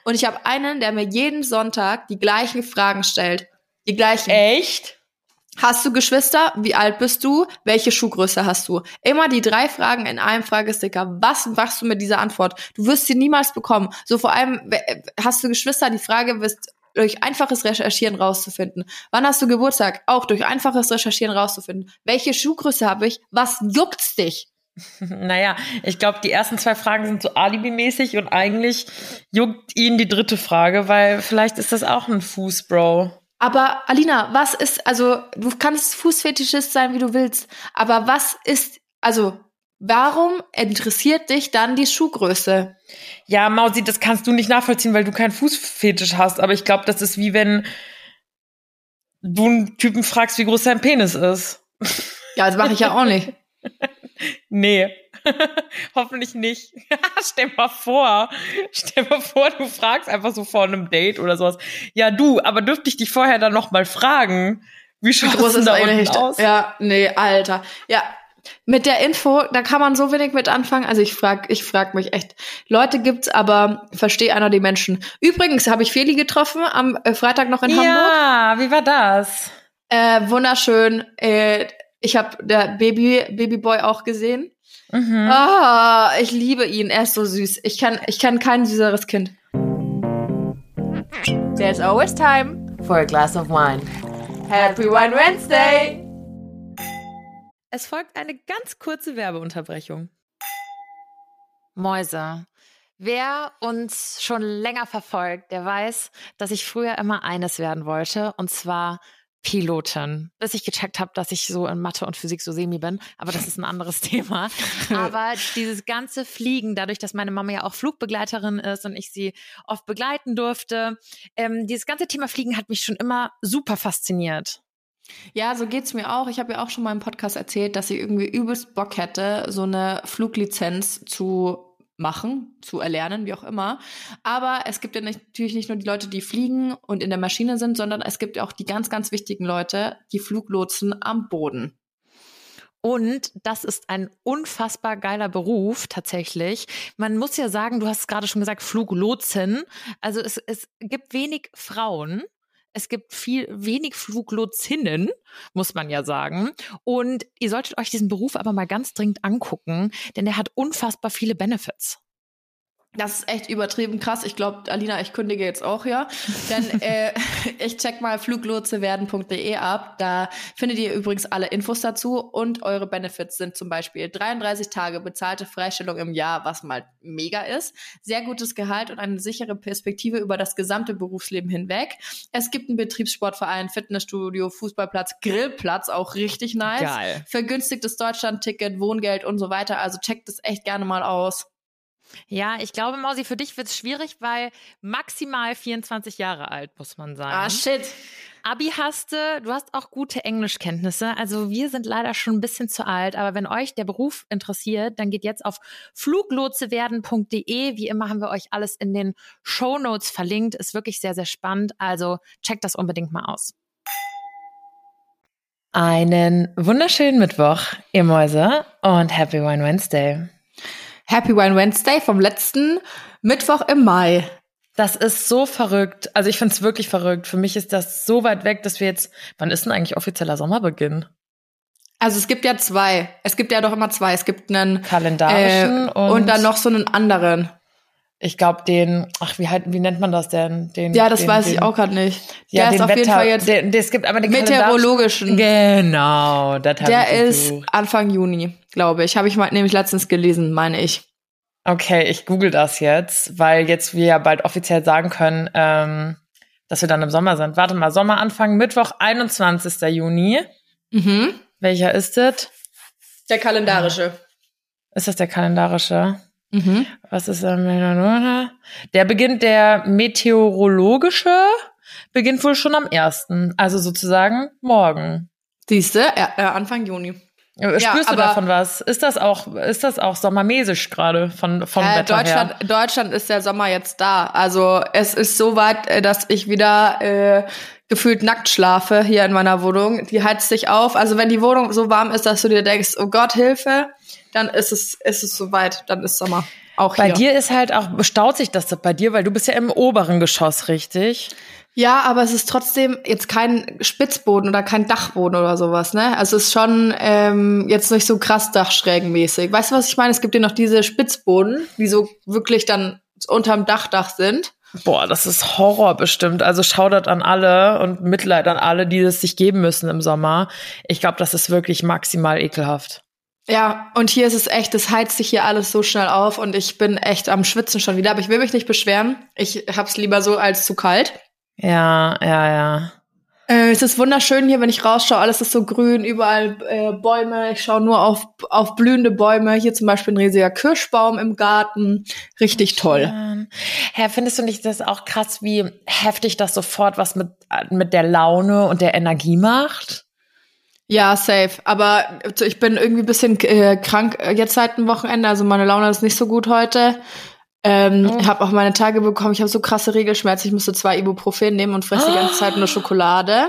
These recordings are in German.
Und ich habe einen, der mir jeden Sonntag die gleichen Fragen stellt. Die gleichen. Echt? Hast du Geschwister? Wie alt bist du? Welche Schuhgröße hast du? Immer die 3 Fragen in einem Fragesticker. Was machst du mit dieser Antwort? Du wirst sie niemals bekommen. So vor allem, hast du Geschwister? Die Frage wirst durch einfaches Recherchieren rauszufinden. Wann hast du Geburtstag? Auch durch einfaches Recherchieren rauszufinden. Welche Schuhgröße habe ich? Was juckt's dich? Naja, ich glaube, die ersten 2 Fragen sind so alibimäßig und eigentlich juckt ihn die 3. Frage, weil vielleicht ist das auch ein Fußbro. Aber Alina, was ist, also du kannst Fußfetischist sein, wie du willst, aber was ist, also warum interessiert dich dann die Schuhgröße? Ja, Mausi, das kannst du nicht nachvollziehen, weil du keinen Fußfetisch hast, aber ich glaube, das ist wie wenn du einen Typen fragst, wie groß sein Penis ist. Ja, das mache ich ja auch nicht. Nee, hoffentlich nicht. Stell mal vor, du fragst einfach so vor einem Date oder sowas. Ja, du, aber dürfte ich dich vorher dann noch mal fragen, wie groß ist da unten aus? Ja, nee, Alter. Ja, mit der Info, da kann man so wenig mit anfangen. Also ich frag mich echt. Leute gibt's, aber verstehe einer die Menschen. Übrigens habe ich Feli getroffen am Freitag noch in Hamburg. Ja, wie war das? Wunderschön. Ich habe der Babyboy auch gesehen. Mhm. Ich liebe ihn. Er ist so süß. Ich kann kein süßeres Kind. There's always time for a glass of wine. Happy Wine Wednesday! Es folgt eine ganz kurze Werbeunterbrechung. Mäuse. Wer uns schon länger verfolgt, der weiß, dass ich früher immer eines werden wollte, und zwar Pilotin. Bis ich gecheckt habe, dass ich so in Mathe und Physik so semi bin. Aber das ist ein anderes Thema. Aber dieses ganze Fliegen, dadurch, dass meine Mama ja auch Flugbegleiterin ist und ich sie oft begleiten durfte, dieses ganze Thema Fliegen hat mich schon immer super fasziniert. Ja, so geht's mir auch. Ich habe ja auch schon mal im Podcast erzählt, dass ich irgendwie übelst Bock hätte, so eine Fluglizenz zu machen, zu erlernen, wie auch immer. Aber es gibt ja natürlich nicht nur die Leute, die fliegen und in der Maschine sind, sondern es gibt ja auch die ganz, ganz wichtigen Leute, die Fluglotsen am Boden. Und das ist ein unfassbar geiler Beruf tatsächlich. Man muss ja sagen, du hast es gerade schon gesagt, Fluglotsen. Also es gibt wenig Frauen. Es gibt wenig Fluglotsinnen, muss man ja sagen. Und ihr solltet euch diesen Beruf aber mal ganz dringend angucken, denn der hat unfassbar viele Benefits. Das ist echt übertrieben krass. Ich glaube, Alina, ich kündige jetzt auch, ja. Denn ich check mal fluglotsewerden.de ab. Da findet ihr übrigens alle Infos dazu. Und eure Benefits sind zum Beispiel 33 Tage bezahlte Freistellung im Jahr, was mal mega ist. Sehr gutes Gehalt und eine sichere Perspektive über das gesamte Berufsleben hinweg. Es gibt einen Betriebssportverein, Fitnessstudio, Fußballplatz, Grillplatz, auch richtig nice. Geil. Vergünstigtes Deutschlandticket, Wohngeld und so weiter. Also checkt es echt gerne mal aus. Ja, ich glaube, Mausi, für dich wird es schwierig, weil maximal 24 Jahre alt, muss man sagen. Ah, shit. Abi hast du hast auch gute Englischkenntnisse. Also wir sind leider schon ein bisschen zu alt, aber wenn euch der Beruf interessiert, dann geht jetzt auf fluglotsewerden.de. Wie immer haben wir euch alles in den Shownotes verlinkt. Ist wirklich sehr, sehr spannend. Also checkt das unbedingt mal aus. Einen wunderschönen Mittwoch, ihr Mäuse, und Happy Wine Wednesday. Happy Wine Wednesday vom letzten Mittwoch im Mai. Das ist so verrückt. Also ich finde es wirklich verrückt. Für mich ist das so weit weg, dass wir jetzt, wann ist denn eigentlich offizieller Sommerbeginn? Also es gibt ja 2. Es gibt ja doch immer 2. Es gibt einen kalendarischen und dann noch so einen anderen. Ich glaube wie nennt man das denn? Das weiß ich auch gerade nicht. Ja, der ist auf jeden Fall jetzt es gibt aber den meteorologischen. Genau, das habe ich Der ist Anfang Juni, glaube ich. Habe ich mal nämlich letztens gelesen, meine ich. Okay, ich google das jetzt, weil jetzt wir ja bald offiziell sagen können, dass wir dann im Sommer sind. Warte mal, Sommeranfang, Mittwoch, 21. Juni. Mhm. Welcher ist das? Der kalendarische. Ist das der kalendarische? Mhm. Was ist der meteorologische beginnt wohl schon am 1., also sozusagen morgen. Siehste, Anfang Juni. Spürst du davon was? Ist das auch sommermäßig gerade vom Wetter her? Deutschland ist der Sommer jetzt da. Also es ist so weit, dass ich wieder gefühlt nackt schlafe hier in meiner Wohnung. Die heizt sich auf. Also wenn die Wohnung so warm ist, dass du dir denkst, oh Gott, Hilfe, dann ist es soweit. Dann ist Sommer. Auch Bei hier. dir ist halt auch, staut sich das bei dir, weil du bist ja im oberen Geschoss, richtig? Ja, aber es ist trotzdem jetzt kein Spitzboden oder kein Dachboden oder sowas, ne? Also es ist schon jetzt nicht so krass dachschrägenmäßig. Weißt du, was ich meine? Es gibt ja noch diese Spitzboden, die so wirklich dann unterm Dach sind. Boah, das ist Horror bestimmt. Also Shoutout an alle und Mitleid an alle, die es sich geben müssen im Sommer. Ich glaube, das ist wirklich maximal ekelhaft. Ja, und hier ist es echt, es heizt sich hier alles so schnell auf und ich bin echt am Schwitzen schon wieder. Aber ich will mich nicht beschweren. Ich hab's lieber so als zu kalt. Ja. Es ist wunderschön hier, wenn ich rausschaue. Alles ist so grün, überall Bäume. Ich schaue nur auf blühende Bäume. Hier zum Beispiel ein riesiger Kirschbaum im Garten. Richtig toll. Herr, findest du nicht das auch krass, wie heftig das sofort was mit der Laune und der Energie macht? Ja, safe. Aber ich bin irgendwie ein bisschen krank jetzt seit dem Wochenende. Also meine Laune ist nicht so gut heute. Ich habe auch meine Tage bekommen. Ich habe so krasse Regelschmerzen. Ich musste 2 Ibuprofen nehmen und fresse die ganze Zeit nur Schokolade.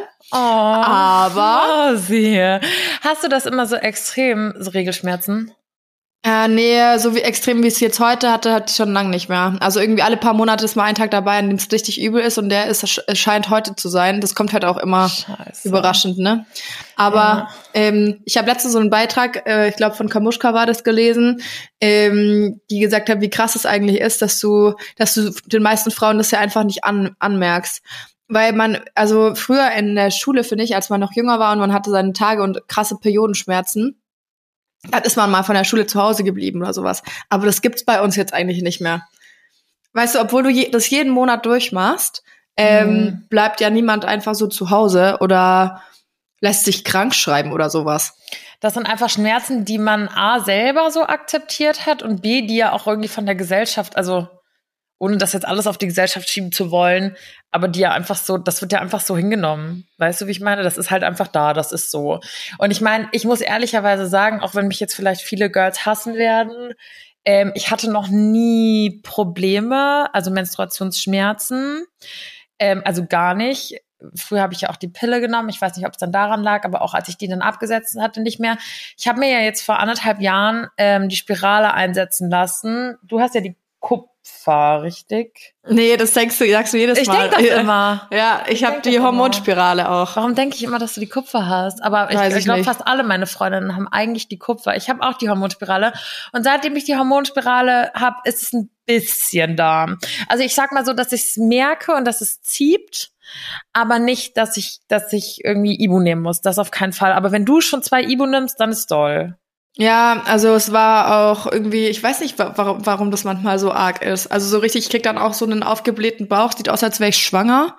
Aber sehr. Hast du das immer so extrem, so Regelschmerzen? nee, so wie extrem wie es jetzt heute hatte ich schon lange nicht mehr. Also irgendwie alle paar Monate ist mal ein Tag dabei, an dem es richtig übel ist und es scheint heute zu sein. Das kommt halt auch immer überraschend, ne? Aber ich habe letztens so einen Beitrag, ich glaube von Kamuschka war das gelesen, die gesagt hat, wie krass es eigentlich ist, dass du den meisten Frauen das ja einfach nicht anmerkst. Weil also früher in der Schule, finde ich, als man noch jünger war und man hatte seine Tage und krasse Periodenschmerzen, dann ist man mal von der Schule zu Hause geblieben oder sowas. Aber das gibt's bei uns jetzt eigentlich nicht mehr. Weißt du, obwohl du das jeden Monat durchmachst, bleibt ja niemand einfach so zu Hause oder lässt sich krank schreiben oder sowas. Das sind einfach Schmerzen, die man A, selber so akzeptiert hat und B, die ja auch irgendwie von der Gesellschaft, also ohne das jetzt alles auf die Gesellschaft schieben zu wollen, aber die ja einfach so, das wird ja einfach so hingenommen. Weißt du, wie ich meine? Das ist halt einfach da, das ist so. Und ich meine, ich muss ehrlicherweise sagen, auch wenn mich jetzt vielleicht viele Girls hassen werden, ich hatte noch nie Probleme, also Menstruationsschmerzen, also gar nicht. Früher habe ich ja auch die Pille genommen. Ich weiß nicht, ob es dann daran lag, aber auch als ich die dann abgesetzt hatte, nicht mehr. Ich habe mir ja jetzt vor 1,5 Jahren die Spirale einsetzen lassen. Du hast ja die Kupfer, richtig? Nee, das sagst du jedes Mal. Ich denke das immer. Ja, ich habe die Hormonspirale auch. Warum denke ich immer, dass du die Kupfer hast? Aber ich glaube, fast alle meine Freundinnen haben eigentlich die Kupfer. Ich habe auch die Hormonspirale. Und seitdem ich die Hormonspirale habe, ist es ein bisschen da. Also ich sag mal so, dass ich es merke und dass es zieht, aber nicht, dass ich irgendwie Ibu nehmen muss. Das auf keinen Fall. Aber wenn du schon 2 Ibu nimmst, dann ist doll. Ja, also es war auch irgendwie, ich weiß nicht, warum das manchmal so arg ist. Also so richtig, ich krieg dann auch so einen aufgeblähten Bauch, sieht aus, als wäre ich schwanger.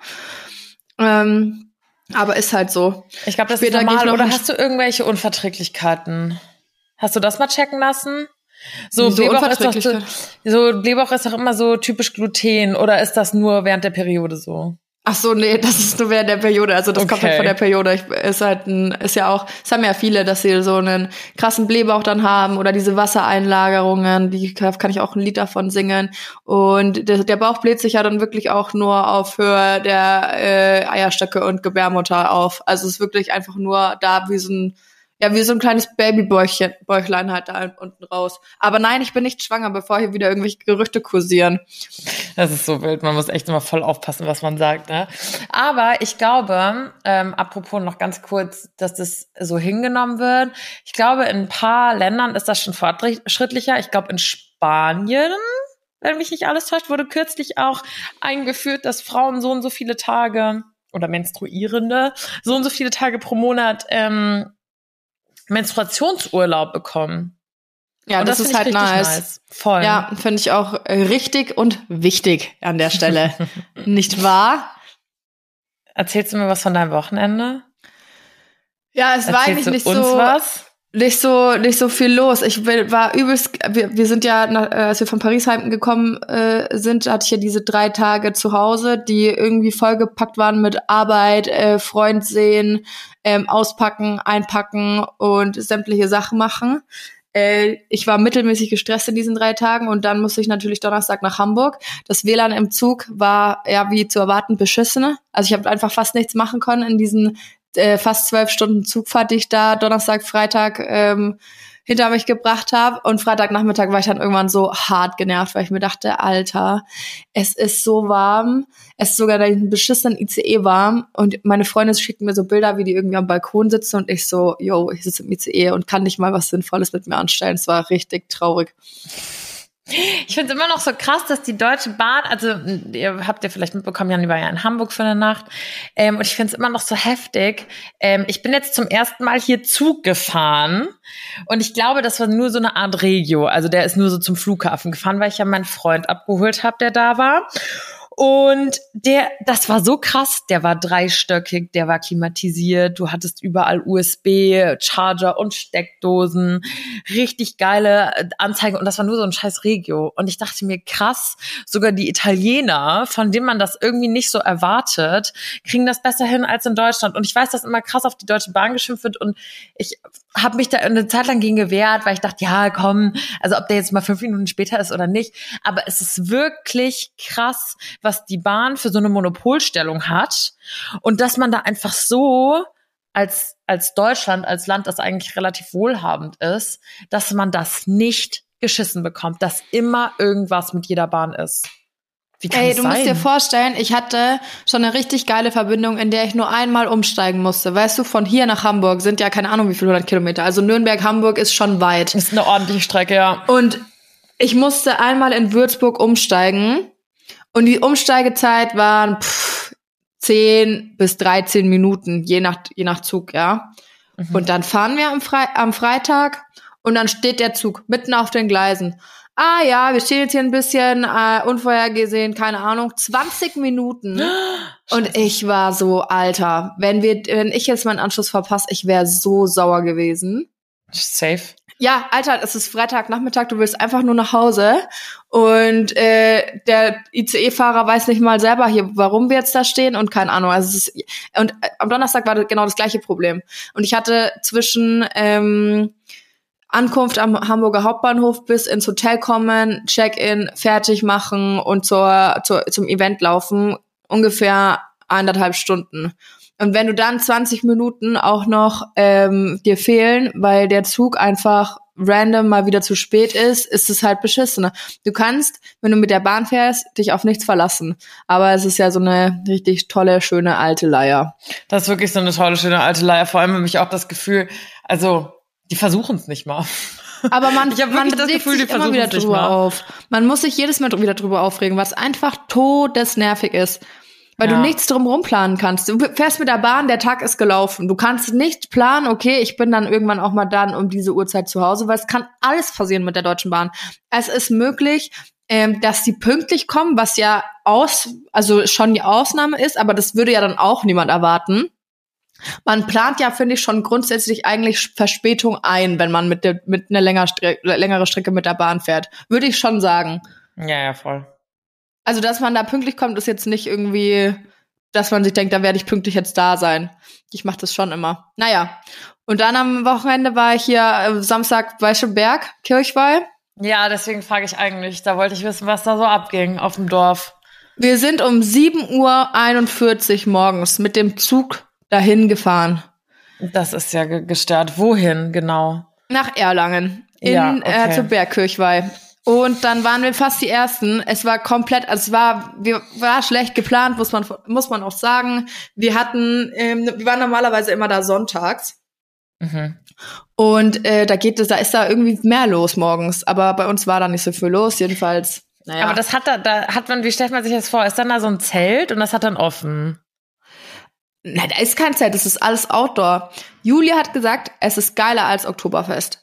Aber ist halt so. Ich glaube, das ist normal. Oder hast du irgendwelche Unverträglichkeiten? Hast du das mal checken lassen? So Blähbauch ist doch immer so typisch Gluten. Oder ist das nur während der Periode so? Ach so, nee, das ist nur während der Periode. Also das kommt halt von der Periode. Es haben ja viele, dass sie so einen krassen Blähbauch dann haben oder diese Wassereinlagerungen. Kann ich auch ein Lied davon singen. Und der Bauch bläht sich ja dann wirklich auch nur auf Höhe der Eierstöcke und Gebärmutter auf. Also es ist wirklich einfach nur da wie so ein kleines Babybäuchlein halt da unten raus. Aber nein, ich bin nicht schwanger, bevor hier wieder irgendwelche Gerüchte kursieren. Das ist so wild, man muss echt immer voll aufpassen, was man sagt, ne? Aber ich glaube, apropos noch ganz kurz, dass das so hingenommen wird. Ich glaube, in ein paar Ländern ist das schon fortschrittlicher. Ich glaube, in Spanien, wenn mich nicht alles täuscht, wurde kürzlich auch eingeführt, dass Frauen so und so viele Tage oder Menstruierende so und so viele Tage pro Monat Menstruationsurlaub bekommen. Ja, und das ist halt nice. Voll. Ja, finde ich auch richtig und wichtig an der Stelle. Nicht wahr? Erzählst du mir was von deinem Wochenende? Ja, es war eigentlich nicht so viel los. Ich war übelst, wir sind ja, als wir von Paris heimgekommen sind, hatte ich ja diese 3 Tage zu Hause, die irgendwie vollgepackt waren mit Arbeit, Freund sehen, auspacken, einpacken und sämtliche Sachen machen. Ich war mittelmäßig gestresst in diesen 3 Tagen und dann musste ich natürlich Donnerstag nach Hamburg. Das WLAN im Zug war ja wie zu erwarten beschissen. Also ich habe einfach fast nichts machen können in diesen fast 12 Stunden Zugfahrt, die ich da Donnerstag, Freitag hinter mich gebracht habe. Und Freitagnachmittag war ich dann irgendwann so hart genervt, weil ich mir dachte, Alter, es ist so warm. Es ist sogar ein beschissenen ICE warm. Und meine Freundin schickt mir so Bilder, wie die irgendwie am Balkon sitzen. Und ich so, yo, ich sitze im ICE und kann nicht mal was Sinnvolles mit mir anstellen. Es war richtig traurig. Ich finde es immer noch so krass, dass die Deutsche Bahn, also ihr habt ja vielleicht mitbekommen, Jan war ja in Hamburg für eine Nacht, und ich finde es immer noch so heftig. Ich bin jetzt zum ersten Mal hier Zug gefahren und ich glaube, das war nur so eine Art Regio, also der ist nur so zum Flughafen gefahren, weil ich ja meinen Freund abgeholt habe, der da war. Und das war so krass, der war dreistöckig, der war klimatisiert, du hattest überall USB, Charger und Steckdosen, richtig geile Anzeige und das war nur so ein scheiß Regio. Und ich dachte mir, krass, sogar die Italiener, von denen man das irgendwie nicht so erwartet, kriegen das besser hin als in Deutschland. Und ich weiß, dass immer krass auf die Deutsche Bahn geschimpft wird und ich habe mich da eine Zeit lang gegen gewehrt, weil ich dachte, ja, komm, also ob der jetzt mal 5 Minuten später ist oder nicht, aber es ist wirklich krass, was die Bahn für so eine Monopolstellung hat und dass man da einfach so als Deutschland, als Land, das eigentlich relativ wohlhabend ist, dass man das nicht geschissen bekommt, dass immer irgendwas mit jeder Bahn ist. Wie kann das sein? Musst dir vorstellen, ich hatte schon eine richtig geile Verbindung, in der ich nur einmal umsteigen musste. Weißt du, von hier nach Hamburg sind ja keine Ahnung wie viele 100 Kilometer. Also Nürnberg-Hamburg ist schon weit. Ist eine ordentliche Strecke, ja. Und ich musste einmal in Würzburg umsteigen. Und die Umsteigezeit waren 10 bis 13 Minuten, je nach Zug, ja. Mhm. Und dann fahren wir am Freitag und dann steht der Zug mitten auf den Gleisen. Ah ja, wir stehen jetzt hier ein bisschen unvorhergesehen, keine Ahnung, 20 Minuten. Und ich war so, Alter, wenn ich jetzt meinen Anschluss verpasse, ich wäre so sauer gewesen. Safe. Ja, Alter, es ist Freitagnachmittag, du willst einfach nur nach Hause und der ICE-Fahrer weiß nicht mal selber hier, warum wir jetzt da stehen und keine Ahnung. Also am Donnerstag war genau das gleiche Problem. Und ich hatte zwischen Ankunft am Hamburger Hauptbahnhof bis ins Hotel kommen, Check-in, fertig machen und zum Event laufen, ungefähr 1,5 Stunden. Und wenn du dann 20 Minuten auch noch dir fehlen, weil der Zug einfach random mal wieder zu spät ist es halt beschissen. Du kannst, wenn du mit der Bahn fährst, dich auf nichts verlassen. Aber es ist ja so eine richtig tolle, schöne alte Leier. Das ist wirklich so eine tolle, schöne alte Leier. Vor allem habe ich auch das Gefühl, also die versuchen es nicht mal. Aber man ich habe wirklich das Gefühl, die versuchen es nicht mal. Auf. Man muss sich jedes Mal wieder drüber aufregen, was einfach todesnervig ist. Weil du nichts drumherum planen kannst. Du fährst mit der Bahn, der Tag ist gelaufen. Du kannst nicht planen, okay, ich bin dann irgendwann auch mal dann um diese Uhrzeit zu Hause, weil es kann alles passieren mit der Deutschen Bahn. Es ist möglich, dass die pünktlich kommen, was ja also schon die Ausnahme ist, aber das würde ja dann auch niemand erwarten. Man plant ja, finde ich, schon grundsätzlich eigentlich Verspätung ein, wenn man mit einer längere Strecke mit der Bahn fährt. Würde ich schon sagen. Ja, voll. Also, dass man da pünktlich kommt, ist jetzt nicht irgendwie, dass man sich denkt, da werde ich pünktlich jetzt da sein. Ich mache das schon immer. Naja, und dann am Wochenende war ich hier Samstag Weißenberg, Kirchweih. Ja, deswegen frage ich eigentlich. Da wollte ich wissen, was da so abging auf dem Dorf. Wir sind um 7:41 Uhr morgens mit dem Zug dahin gefahren. Das ist ja gestört. Wohin genau? Nach Erlangen. Zur Bergkirchweih. Und dann waren wir fast die Ersten. Es war komplett, also war schlecht geplant, muss man auch sagen. Wir waren normalerweise immer da sonntags. Mhm. Und da ist da irgendwie mehr los morgens. Aber bei uns war da nicht so viel los, jedenfalls. Naja. Aber das wie stellt man sich das vor? Ist dann da so ein Zelt und das hat dann offen? Nein, da ist kein Zelt, das ist alles Outdoor. Julia hat gesagt, es ist geiler als Oktoberfest.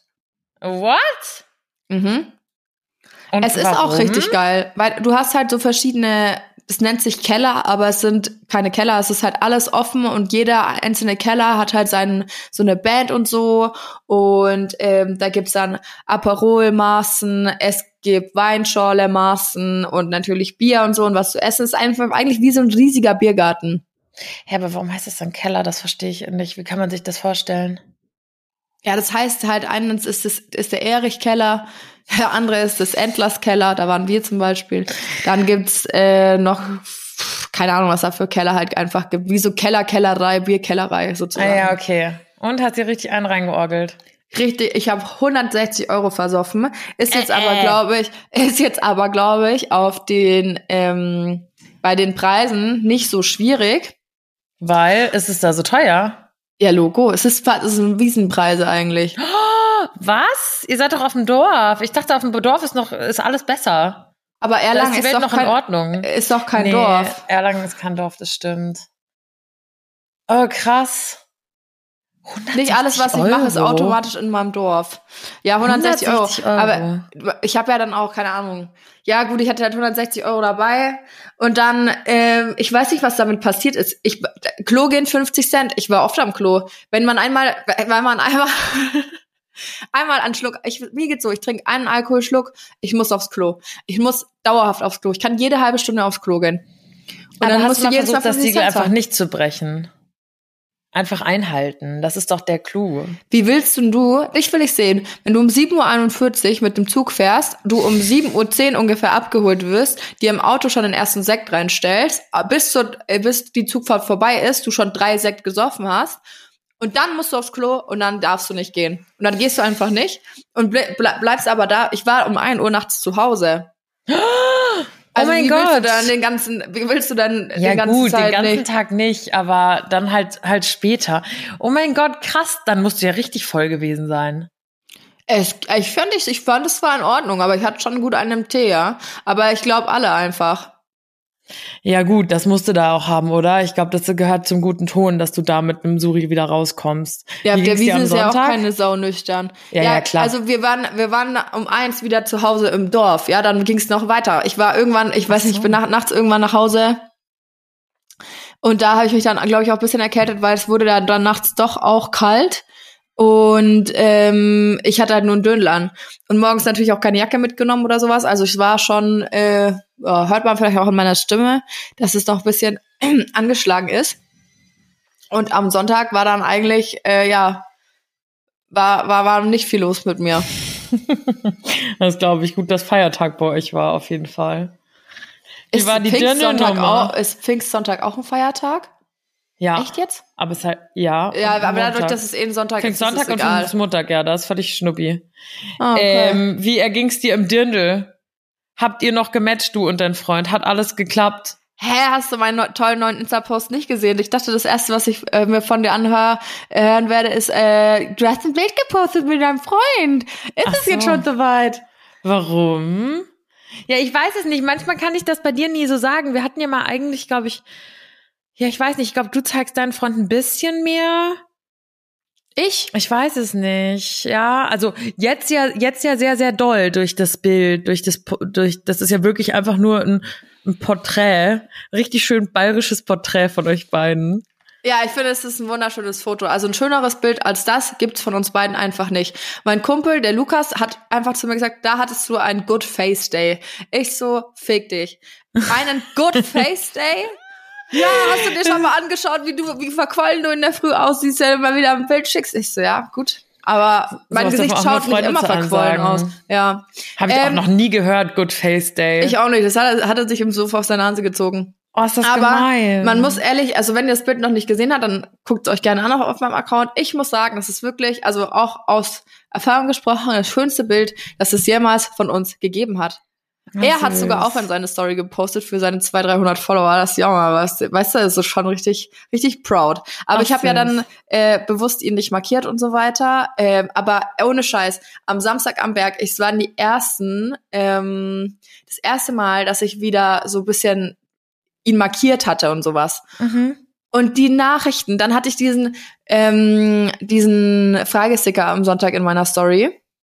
What? Mhm. Und es ist auch richtig geil, weil du hast halt so verschiedene, es nennt sich Keller, aber es sind keine Keller, es ist halt alles offen und jeder einzelne Keller hat halt so eine Band und so und da gibt's dann Aperol-Maßen, es gibt Weinschorle-Maßen und natürlich Bier und so und was zu essen. Es ist einfach eigentlich wie so ein riesiger Biergarten. Ja, aber warum heißt das dann Keller? Das verstehe ich nicht. Wie kann man sich das vorstellen? Ja, das heißt halt, eines ist der Erich-Keller, der andere ist das Endlers-Keller, da waren wir zum Beispiel. Dann gibt's noch, keine Ahnung, was da für Keller halt einfach gibt. Wie so Kellerei, Bierkellerei sozusagen. Ah ja, okay. Und hat sie richtig einen reingeorgelt? Richtig, ich habe 160 € versoffen. Ist jetzt aber, glaube ich, auf den, bei den Preisen nicht so schwierig. Weil, ist es da so teuer? Ja, Logo, es sind Wiesenpreise eigentlich. Was? Ihr seid doch auf dem Dorf. Ich dachte, auf dem Dorf ist alles besser. Aber Erlangen ist die Welt noch in Ordnung. Ist doch kein Dorf. Erlangen ist kein Dorf, das stimmt. Oh, krass. Nicht alles, was ich mache, ist automatisch in meinem Dorf. Ja, 160 €. Aber ich habe ja dann auch, keine Ahnung. Ja gut, ich hatte halt 160 € dabei. Und dann, ich weiß nicht, was damit passiert ist. Klo gehen 50 Cent. Ich war oft am Klo. Wenn man einmal einen Schluck, mir geht's so, ich trinke einen Alkoholschluck, ich muss aufs Klo. Ich muss dauerhaft aufs Klo. Ich kann jede halbe Stunde aufs Klo gehen. Und dann musst du jedes Mal das Siegel einfach nicht zu brechen. Einfach einhalten. Das ist doch der Clou. Wie willst du, dich will ich sehen, wenn du um 7:41 Uhr mit dem Zug fährst, du um 7:10 Uhr ungefähr abgeholt wirst, dir im Auto schon den ersten Sekt reinstellst, bis die Zugfahrt vorbei ist, du schon 3 Sekt gesoffen hast, und dann musst du aufs Klo und dann darfst du nicht gehen. Und dann gehst du einfach nicht und bleibst aber da. Ich war um 1 Uhr nachts zu Hause. Also oh mein Gott. Wie willst du dann ja, den ganzen gut, Zeit den ganzen nicht? Tag nicht, aber dann halt später. Oh mein Gott, krass, dann musst du ja richtig voll gewesen sein. Ich fand, es war in Ordnung, aber ich hatte schon gut einen im Tee, ja. Aber ich glaube alle einfach. Ja gut, das musst du da auch haben, oder? Ich glaube, das gehört zum guten Ton, dass du da mit einem Suri wieder rauskommst. Ja, der Wiesen ist ja auch keine Sau nüchtern. Ja, klar. Also wir waren um 1 wieder zu Hause im Dorf. Ja, dann ging es noch weiter. Ich war irgendwann, ich bin nachts irgendwann nach Hause. Und da habe ich mich dann, glaube ich, auch ein bisschen erkältet, weil es wurde dann nachts doch auch kalt. Und ich hatte halt nur einen Döndel an. Und morgens natürlich auch keine Jacke mitgenommen oder sowas. Also ich war schon, hört man vielleicht auch in meiner Stimme, dass es noch ein bisschen angeschlagen ist. Und am Sonntag war dann eigentlich, war nicht viel los mit mir. Das glaube ich gut, dass Feiertag bei euch war, auf jeden Fall. Wie war die Dirndl-Nummer? Ist Pfingstsonntag auch ein Feiertag? Ja. Echt jetzt? Aber es ist halt, ja. Ja, aber dadurch, dass es ein Sonntag ist, Sonntag und Pfingstmontag, ja, das fand ich schnuppi. Okay. Wie erging's dir im Dirndl? Habt ihr noch gematcht, du und dein Freund? Hat alles geklappt? Hä, hast du meinen tollen neuen Insta-Post nicht gesehen? Ich dachte, das Erste, was ich mir von dir hören werde, ist, du hast ein Bild gepostet mit deinem Freund. Ist es jetzt schon soweit? Warum? Ja, ich weiß es nicht. Manchmal kann ich das bei dir nie so sagen. Wir hatten ja mal eigentlich, glaube ich, ja, ich weiß nicht. Ich glaube, du zeigst deinen Freund ein bisschen mehr. Ich weiß es nicht. Ja, also jetzt ja sehr, sehr doll durch das Bild, das ist ja wirklich einfach nur ein Porträt. Richtig schön bayerisches Porträt von euch beiden. Ja, ich finde, es ist ein wunderschönes Foto. Also ein schöneres Bild als das gibt's von uns beiden einfach nicht. Mein Kumpel, der Lukas, hat einfach zu mir gesagt, da hattest du einen Good Face Day. Ich so, fick dich. Einen Good Face Day? Ja, hast du dir schon mal angeschaut, wie verquollen du in der Früh aussiehst, wenn du mal wieder ein Bild schickst? Ich so, ja, gut. Aber mein Gesicht schaut nicht immer verquollen aus. Ja. Habe ich auch noch nie gehört, Good Face Day. Ich auch nicht. Das hat er sich im Sofa auf seine Nase gezogen. Oh, ist das aber gemein. Man muss ehrlich, also wenn ihr das Bild noch nicht gesehen habt, dann guckt es euch gerne an auf meinem Account. Ich muss sagen, das ist wirklich, also auch aus Erfahrung gesprochen, das schönste Bild, das es jemals von uns gegeben hat. Er hat sogar auch in seine Story gepostet für seine 200-300 Follower. Das ist ja mal was, weißt du, das ist schon richtig, richtig proud. Aber ich habe ja dann bewusst ihn nicht markiert und so weiter. Aber ohne Scheiß, am Samstag am Berg, es waren die ersten, das erste Mal, dass ich wieder so ein bisschen ihn markiert hatte und sowas. Mhm. Und die Nachrichten, dann hatte ich diesen Fragesticker am Sonntag in meiner Story.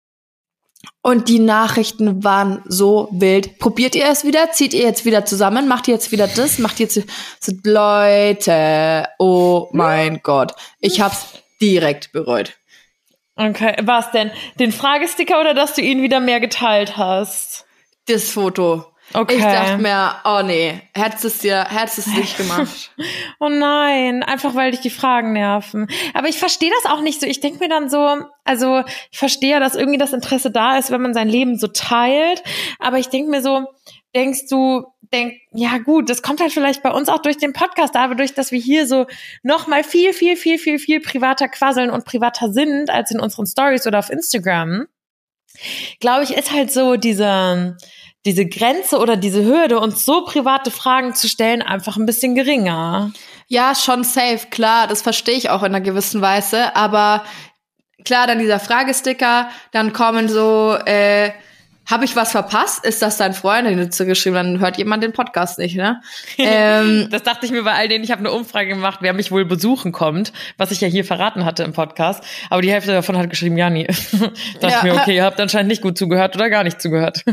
Und die Nachrichten waren so wild. Probiert ihr es wieder? Zieht ihr jetzt wieder zusammen? Macht ihr jetzt wieder das? Macht ihr jetzt so, Leute, oh mein Gott. Ich hab's direkt bereut. Okay, was denn? Den Fragesticker oder dass du ihn wieder mehr geteilt hast? Das Foto. Okay. Ich dachte mir, oh nee, hättest es nicht gemacht. Oh nein, einfach weil dich die Fragen nerven. Aber ich verstehe das auch nicht so. Ich denke mir dann so, also ich verstehe ja, dass irgendwie das Interesse da ist, wenn man sein Leben so teilt. Aber ich denke mir so, denkst du, denke, ja gut, das kommt halt vielleicht bei uns auch durch den Podcast, aber durch, dass wir hier so noch mal viel privater quasseln und privater sind als in unseren Stories oder auf Instagram, glaube ich, ist halt so diese Grenze oder diese Hürde, uns so private Fragen zu stellen, einfach ein bisschen geringer. Ja, schon safe, klar, das verstehe ich auch in einer gewissen Weise, aber klar, dann dieser Fragesticker, dann kommen so, habe ich was verpasst? Ist das dein Freund? Dann hat geschrieben, dann hört jemand den Podcast nicht, ne? Das dachte ich mir bei all denen. Ich habe eine Umfrage gemacht, wer mich wohl besuchen kommt, was ich ja hier verraten hatte im Podcast. Aber die Hälfte davon hat geschrieben, ja, nie. Dachte ich mir, okay, ihr habt anscheinend nicht gut zugehört oder gar nicht zugehört.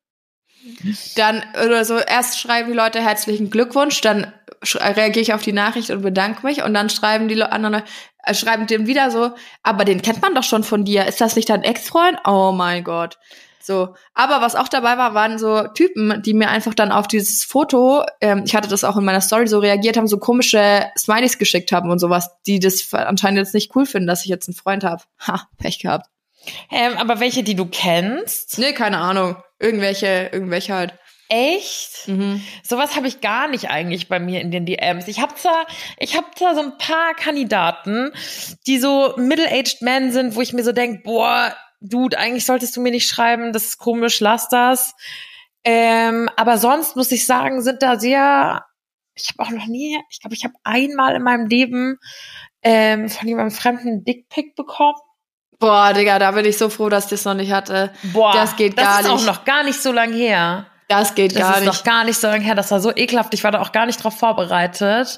Dann oder so, erst schreiben die Leute herzlichen Glückwunsch, dann reagiere ich auf die Nachricht und bedanke mich und dann schreiben die anderen, schreiben dem wieder so, aber den kennt man doch schon von dir. Ist das nicht dein Ex-Freund? Oh mein Gott. So, aber was auch dabei war, waren so Typen, die mir einfach dann auf dieses Foto, ich hatte das auch in meiner Story so reagiert haben, so komische Smileys geschickt haben und sowas, die das anscheinend jetzt nicht cool finden, dass ich jetzt einen Freund habe. Ha, Pech gehabt. Aber welche, die du kennst? Nee, keine Ahnung. Irgendwelche halt. Echt? Mhm. Sowas habe ich gar nicht eigentlich bei mir in den DMs. Ich hab zwar so ein paar Kandidaten, die so middle-aged men sind, wo ich mir so denke, boah, Dude, eigentlich solltest du mir nicht schreiben, das ist komisch, lass das. Aber sonst muss ich sagen, sind da sehr, ich habe einmal in meinem Leben von jemandem Fremden einen Dickpic bekommen. Boah, Digga, da bin ich so froh, dass ich das noch nicht hatte. Boah, das geht gar nicht. Das ist auch noch gar nicht so lang her. Das geht gar nicht. Das ist noch gar nicht so lang her. Das war so ekelhaft. Ich war da auch gar nicht drauf vorbereitet.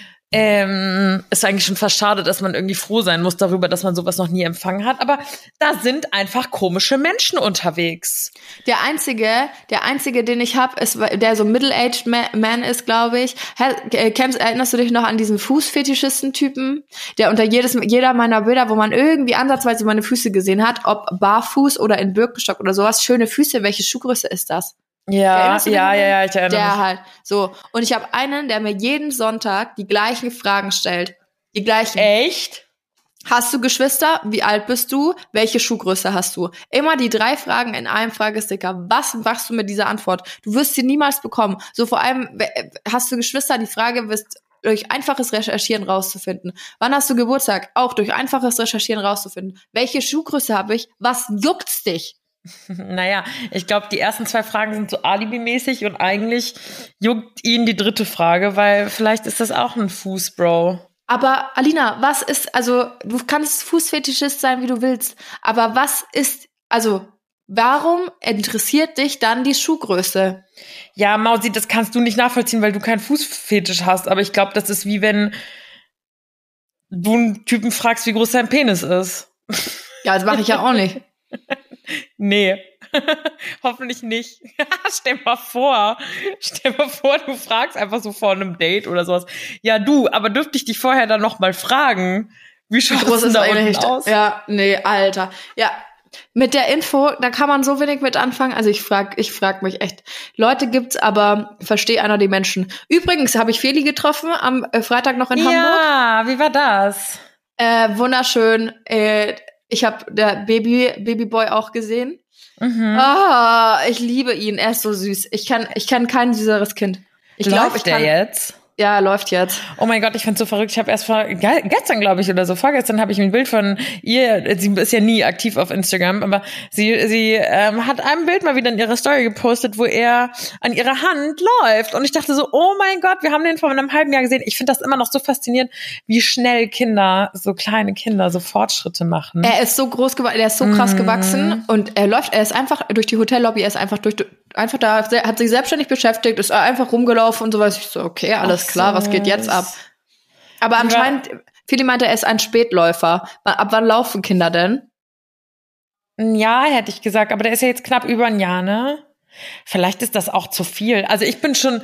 Ist eigentlich schon fast schade, dass man irgendwie froh sein muss darüber, dass man sowas noch nie empfangen hat. Aber da sind einfach komische Menschen unterwegs. Der einzige, den ich habe, ist, der so middle-aged man ist, glaube ich. Erinnerst du dich noch an diesen Fußfetischisten-Typen, der unter jeder meiner Bilder, wo man irgendwie ansatzweise meine Füße gesehen hat, ob barfuß oder in Birkenstock oder sowas, schöne Füße, welche Schuhgröße ist das? Ja, ich erinnere mich. Der halt, so. Und ich habe einen, der mir jeden Sonntag die gleichen Fragen stellt. Die gleichen. Echt? Hast du Geschwister? Wie alt bist du? Welche Schuhgröße hast du? Immer die 3 Fragen in einem Fragesticker. Was machst du mit dieser Antwort? Du wirst sie niemals bekommen. So vor allem, hast du Geschwister? Die Frage wirst durch einfaches Recherchieren rauszufinden. Wann hast du Geburtstag? Auch durch einfaches Recherchieren rauszufinden. Welche Schuhgröße habe ich? Was juckt's dich? Naja, ich glaube, die ersten 2 Fragen sind so alibimäßig und eigentlich juckt ihn die 3. Frage, weil vielleicht ist das auch ein Fußbro. Aber Alina, was ist, also du kannst Fußfetischist sein, wie du willst, aber warum interessiert dich dann die Schuhgröße? Ja, Mausi, das kannst du nicht nachvollziehen, weil du keinen Fußfetisch hast, aber ich glaube, das ist wie wenn du einen Typen fragst, wie groß sein Penis ist. Ja, das mache ich ja auch nicht. Nee, hoffentlich nicht. Stell mal vor, du fragst einfach so vor einem Date oder sowas. Ja, du, aber dürfte ich dich vorher dann noch mal fragen, wie groß ist da unten aus? Ja, nee, Alter. Ja, mit der Info, da kann man so wenig mit anfangen. Also ich frag mich echt. Leute gibt's, aber verstehe einer die Menschen. Übrigens habe ich Feli getroffen am Freitag noch in Hamburg. Ja, wie war das? Wunderschön. Ich habe der Babyboy auch gesehen. Mhm. Ich liebe ihn. Er ist so süß. Ich kann kein süßeres Kind. Läuft der jetzt? Ja, läuft jetzt. Oh mein Gott, ich find's so verrückt. Ich habe erst gestern, glaube ich, oder so, vorgestern habe ich ein Bild von ihr. Sie ist ja nie aktiv auf Instagram, aber sie hat ein Bild mal wieder in ihrer Story gepostet, wo er an ihrer Hand läuft. Und ich dachte so, oh mein Gott, wir haben den vor einem halben Jahr gesehen. Ich finde das immer noch so faszinierend, wie schnell so kleine Kinder so Fortschritte machen. Er ist so groß geworden, er ist so krass gewachsen und er ist einfach durch die Hotellobby, er ist einfach da, hat sich selbstständig beschäftigt, ist einfach rumgelaufen und sowas. Ich so, okay, alles klar, was geht jetzt ab? Aber anscheinend, viele meinte, er ist ein Spätläufer. Ab wann laufen Kinder denn? Ja, hätte ich gesagt, aber der ist ja jetzt knapp über ein Jahr, ne? Vielleicht ist das auch zu viel. Also ich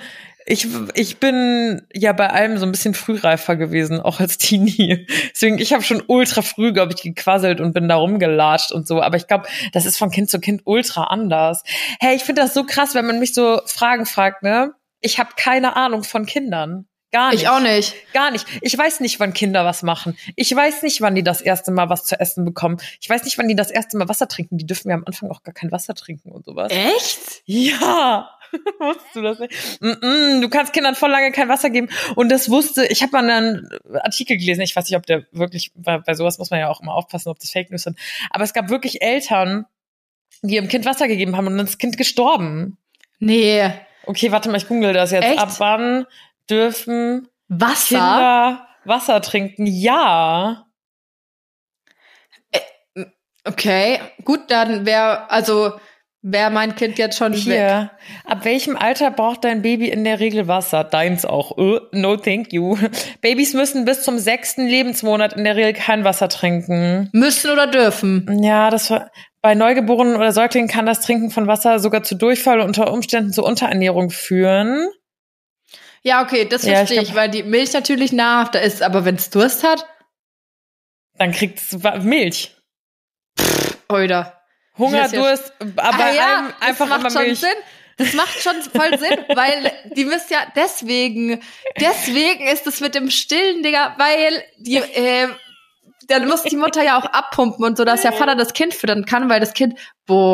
bin ja bei allem so ein bisschen frühreifer gewesen, auch als Teenie. Deswegen, ich habe schon ultra früh, glaube ich, gequasselt und bin da rumgelatscht und so. Aber ich glaube, das ist von Kind zu Kind ultra anders. Hey, ich finde das so krass, wenn man mich so Fragen fragt, ne? Ich habe keine Ahnung von Kindern. Gar nicht. Ich auch nicht. Gar nicht. Ich weiß nicht, wann Kinder was machen. Ich weiß nicht, wann die das erste Mal was zu essen bekommen. Ich weiß nicht, wann die das erste Mal Wasser trinken. Die dürfen ja am Anfang auch gar kein Wasser trinken und sowas. Echt? Ja. Wusstest du das nicht? Du kannst Kindern voll lange kein Wasser geben. Und das ich habe mal einen Artikel gelesen, ich weiß nicht, ob der wirklich, bei sowas muss man ja auch immer aufpassen, ob das Fake News sind. Aber es gab wirklich Eltern, die ihrem Kind Wasser gegeben haben und dann ist das Kind gestorben. Nee. Okay, warte mal, ich google das jetzt. Echt? Ab wann dürfen Wasser? Kinder Wasser trinken? Ja. Okay, gut, dann wäre mein Kind jetzt schon weg. Hier. Ab welchem Alter braucht dein Baby in der Regel Wasser? Deins auch. No thank you. Babys müssen bis zum 6. Lebensmonat in der Regel kein Wasser trinken. Müssen oder dürfen? Ja, bei Neugeborenen oder Säuglingen kann das Trinken von Wasser sogar zu Durchfall und unter Umständen zu Unterernährung führen. Ja, okay, das verstehe ich, weil die Milch natürlich nahrhaft ist, aber wenn es Durst hat? Dann kriegt es Milch. Oder? Hunger, Durst, aber einfach immer Milch. Sinn. Das macht schon voll Sinn, weil die müssen ja deswegen ist es mit dem Stillen, Digga, weil dann muss die Mutter ja auch abpumpen und so, dass der Vater das Kind füttern kann, weil das Kind,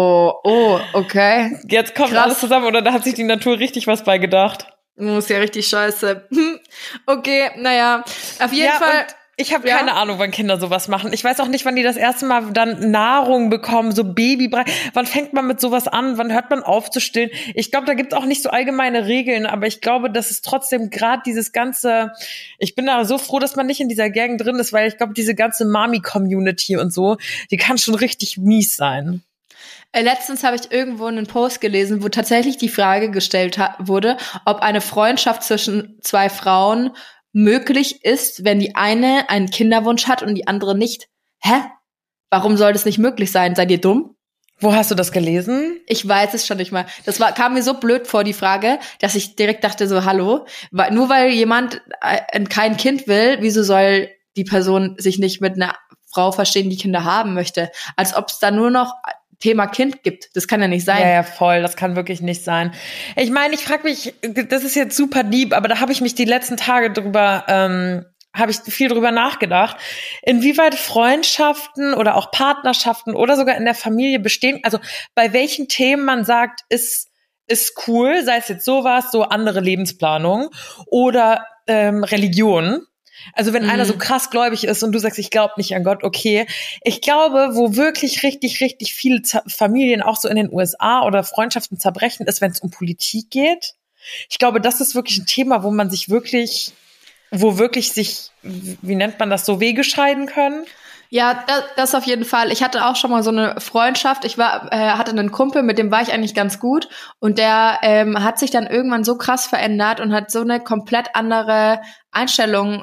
okay. Jetzt kommt alles zusammen, oder da hat sich die Natur richtig was bei gedacht. Ist ja richtig scheiße. Okay, naja, auf jeden Fall. Ich habe keine Ahnung, wann Kinder sowas machen. Ich weiß auch nicht, wann die das erste Mal dann Nahrung bekommen, so Babybrei. Wann fängt man mit sowas an? Wann hört man auf zu stillen? Ich glaube, da gibt's auch nicht so allgemeine Regeln, aber ich glaube, dass es trotzdem gerade dieses ganze, ich bin da so froh, dass man nicht in dieser Gang drin ist, weil ich glaube, diese ganze Mami-Community und so, die kann schon richtig mies sein. Letztens habe ich irgendwo einen Post gelesen, wo tatsächlich die Frage gestellt wurde, ob eine Freundschaft zwischen zwei Frauen möglich ist, wenn die eine einen Kinderwunsch hat und die andere nicht. Hä? Warum soll das nicht möglich sein? Seid ihr dumm? Wo hast du das gelesen? Ich weiß es schon nicht mal. Kam mir so blöd vor, die Frage, dass ich direkt dachte so, hallo, nur weil jemand kein Kind will, wieso soll die Person sich nicht mit einer Frau verstehen, die Kinder haben möchte? Als ob es da nur noch Thema Kind gibt. Das kann ja nicht sein. Ja, voll. Das kann wirklich nicht sein. Ich meine, ich frage mich, das ist jetzt super deep, aber da habe ich mich die letzten Tage habe ich viel drüber nachgedacht, inwieweit Freundschaften oder auch Partnerschaften oder sogar in der Familie bestehen, also bei welchen Themen man sagt, ist cool, sei es jetzt sowas, so andere Lebensplanung oder Religion. Also wenn einer so krass gläubig ist und du sagst, ich glaube nicht an Gott, okay. Ich glaube, wo wirklich richtig, richtig viele Familien auch so in den USA oder Freundschaften zerbrechen, ist, wenn es um Politik geht. Ich glaube, das ist wirklich ein Thema, wo man sich wirklich sich, wie nennt man das, so Wege scheiden können. Ja, das auf jeden Fall. Ich hatte auch schon mal so eine Freundschaft. Ich hatte einen Kumpel, mit dem war ich eigentlich ganz gut. Und der hat sich dann irgendwann so krass verändert und hat so eine komplett andere Einstellung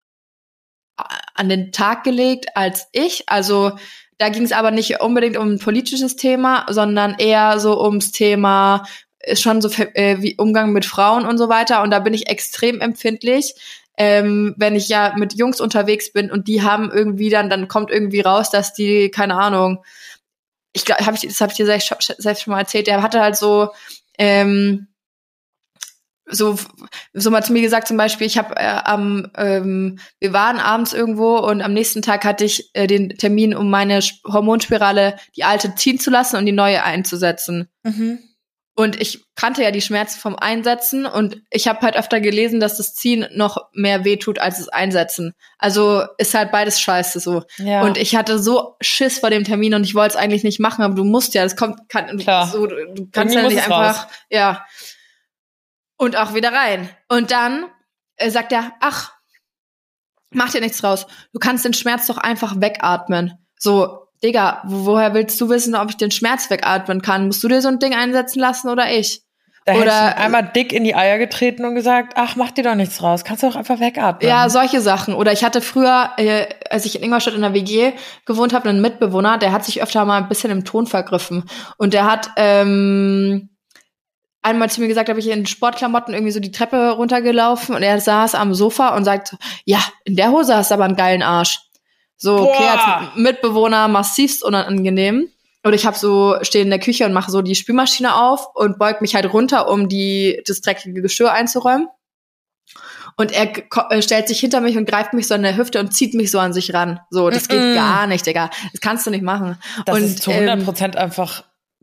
an den Tag gelegt als ich. Also da ging es aber nicht unbedingt um ein politisches Thema, sondern eher so ums Thema schon so wie Umgang mit Frauen und so weiter. Und da bin ich extrem empfindlich, wenn ich ja mit Jungs unterwegs bin und die haben irgendwie dann kommt irgendwie raus, dass die, keine Ahnung, das habe ich dir selbst schon mal erzählt, der hatte halt so so mal zu mir gesagt, zum Beispiel, ich habe wir waren abends irgendwo und am nächsten Tag hatte ich den Termin, um meine Hormonspirale, die alte, ziehen zu lassen und die neue einzusetzen. Mhm. Und ich kannte ja die Schmerzen vom Einsetzen und ich habe halt öfter gelesen, dass das Ziehen noch mehr wehtut als das Einsetzen. Also ist halt beides scheiße so. Ja. Und ich hatte so Schiss vor dem Termin und ich wollte es eigentlich nicht machen, aber du musst ja, du kannst ja nicht einfach, raus. Ja. Und auch wieder rein. Und dann sagt er, ach, mach dir nichts draus. Du kannst den Schmerz doch einfach wegatmen. So, Digga, woher willst du wissen, ob ich den Schmerz wegatmen kann? Musst du dir so ein Ding einsetzen lassen oder ich? Da hätte ich einmal dick in die Eier getreten und gesagt, ach, mach dir doch nichts raus. Kannst du doch einfach wegatmen. Ja, solche Sachen. Oder ich hatte früher, als ich in Ingolstadt in der WG gewohnt habe, einen Mitbewohner, der hat sich öfter mal ein bisschen im Ton vergriffen. Und der hat einmal zu mir gesagt, habe ich in Sportklamotten irgendwie so die Treppe runtergelaufen und er saß am Sofa und sagt, ja, in der Hose hast du aber einen geilen Arsch. So, okay, als Mitbewohner massivst unangenehm. Und ich stehe in der Küche und mache so die Spülmaschine auf und beug mich halt runter, um das dreckige Geschirr einzuräumen. Und er stellt sich hinter mich und greift mich so an der Hüfte und zieht mich so an sich ran. So, das geht gar nicht, Digga. Das kannst du nicht machen. Das ist zu 100% einfach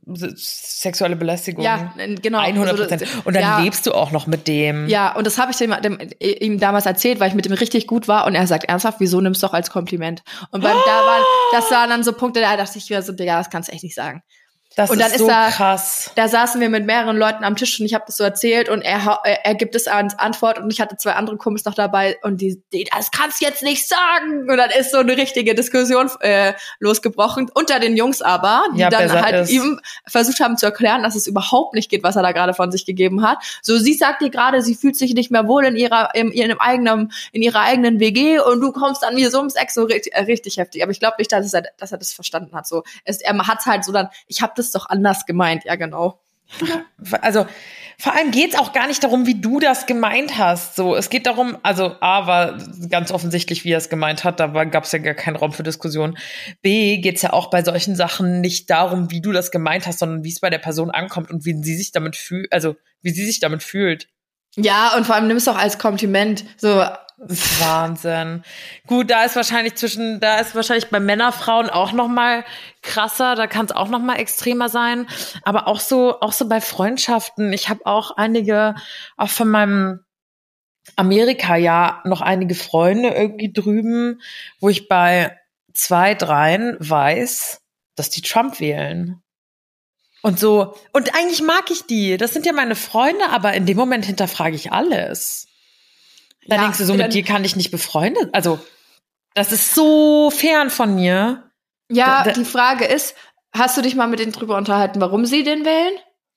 sexuelle Belästigung. Ja, genau. 100%. Also, und dann lebst du auch noch mit dem. Ja, und das habe ich ihm damals erzählt, weil ich mit ihm richtig gut war. Und er sagt ernsthaft, wieso nimmst du doch als Kompliment? Und das waren dann so Punkte, da dachte ich wieder so, Digga, das kannst du echt nicht sagen. Das und dann ist so krass. Da saßen wir mit mehreren Leuten am Tisch und ich habe das so erzählt und er gibt es als Antwort und ich hatte 2 andere Kumpels noch dabei und die das kannst du jetzt nicht sagen. Und dann ist so eine richtige Diskussion losgebrochen unter den Jungs aber, die dann halt ihm versucht haben zu erklären, dass es überhaupt nicht geht, was er da gerade von sich gegeben hat. So, sie sagt dir gerade, sie fühlt sich nicht mehr wohl in ihrer eigenen WG und du kommst dann mir so ums Eck, so richtig heftig. Aber ich glaube nicht, dass er das verstanden hat. So, er hat's halt so dann, ich habe das doch anders gemeint, ja genau. Also vor allem geht's auch gar nicht darum, wie du das gemeint hast. So, es geht darum, also A war ganz offensichtlich, wie er es gemeint hat, da gab's ja gar keinen Raum für Diskussion. B geht's ja auch bei solchen Sachen nicht darum, wie du das gemeint hast, sondern wie es bei der Person ankommt und wie sie sich damit fühlt. Ja, und vor allem nimm's doch als Kompliment. So. Wahnsinn. Gut, da ist wahrscheinlich bei Männer, Frauen auch noch mal krasser, da kann es auch noch mal extremer sein, aber auch so bei Freundschaften. Ich habe auch von meinem Amerika-Jahr noch einige Freunde irgendwie drüben, wo ich bei 2, 3 weiß, dass die Trump wählen. Und so, und eigentlich mag ich die, das sind ja meine Freunde, aber in dem Moment hinterfrage ich alles. Da denkst du so, mit dir kann ich nicht befreundet. Also, das ist so fern von mir. Ja, die Frage ist, hast du dich mal mit denen drüber unterhalten, warum sie den wählen?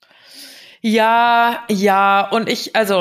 Ja, und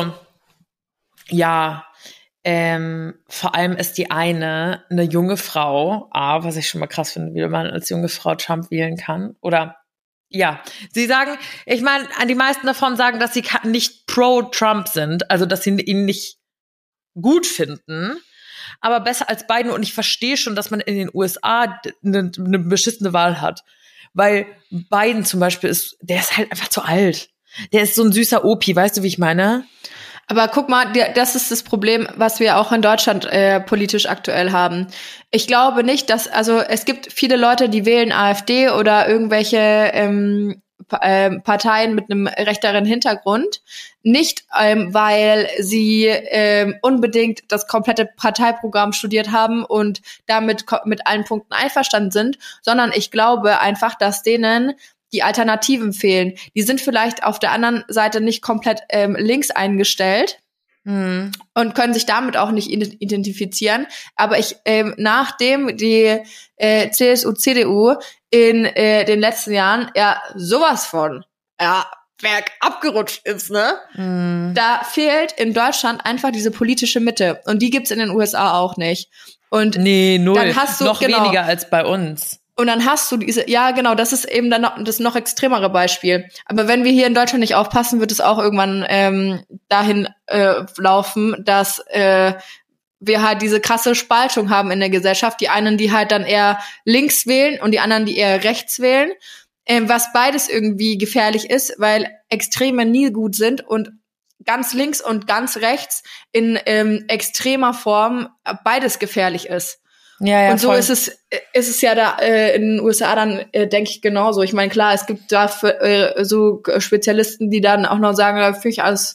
vor allem ist die eine junge Frau, was ich schon mal krass finde, wie man als junge Frau Trump wählen kann. Oder, ja, sie sagen, ich meine, die meisten davon sagen, dass sie nicht pro-Trump sind, also dass sie ihn nicht gut finden, aber besser als Biden. Und ich verstehe schon, dass man in den USA eine beschissene Wahl hat. Weil Biden zum Beispiel der ist halt einfach zu alt. Der ist so ein süßer Opi, weißt du, wie ich meine? Aber guck mal, das ist das Problem, was wir auch in Deutschland politisch aktuell haben. Ich glaube nicht, also es gibt viele Leute, die wählen AfD oder irgendwelche Parteien mit einem rechteren Hintergrund, nicht weil sie unbedingt das komplette Parteiprogramm studiert haben und damit mit allen Punkten einverstanden sind, sondern ich glaube einfach, dass denen die Alternativen fehlen. Die sind vielleicht auf der anderen Seite nicht komplett links eingestellt und können sich damit auch nicht identifizieren. Aber nachdem die CSU, CDU in den letzten Jahren sowas von bergab gerutscht ist, ne? Da fehlt in Deutschland einfach diese politische Mitte. Und die gibt's in den USA auch nicht. Und nee, null. Dann hast du, noch weniger als bei uns. Und dann hast du das ist eben dann das noch extremere Beispiel. Aber wenn wir hier in Deutschland nicht aufpassen, wird es auch irgendwann dahin laufen, dass wir halt diese krasse Spaltung haben in der Gesellschaft. Die einen, die halt dann eher links wählen und die anderen, die eher rechts wählen. Was beides irgendwie gefährlich ist, weil Extreme nie gut sind und ganz links und ganz rechts in extremer Form beides gefährlich ist. Ja, und so voll. ist es ja da in den USA dann, denke ich, genauso. Ich meine, klar, es gibt da so Spezialisten, die dann auch noch sagen, finde ich alles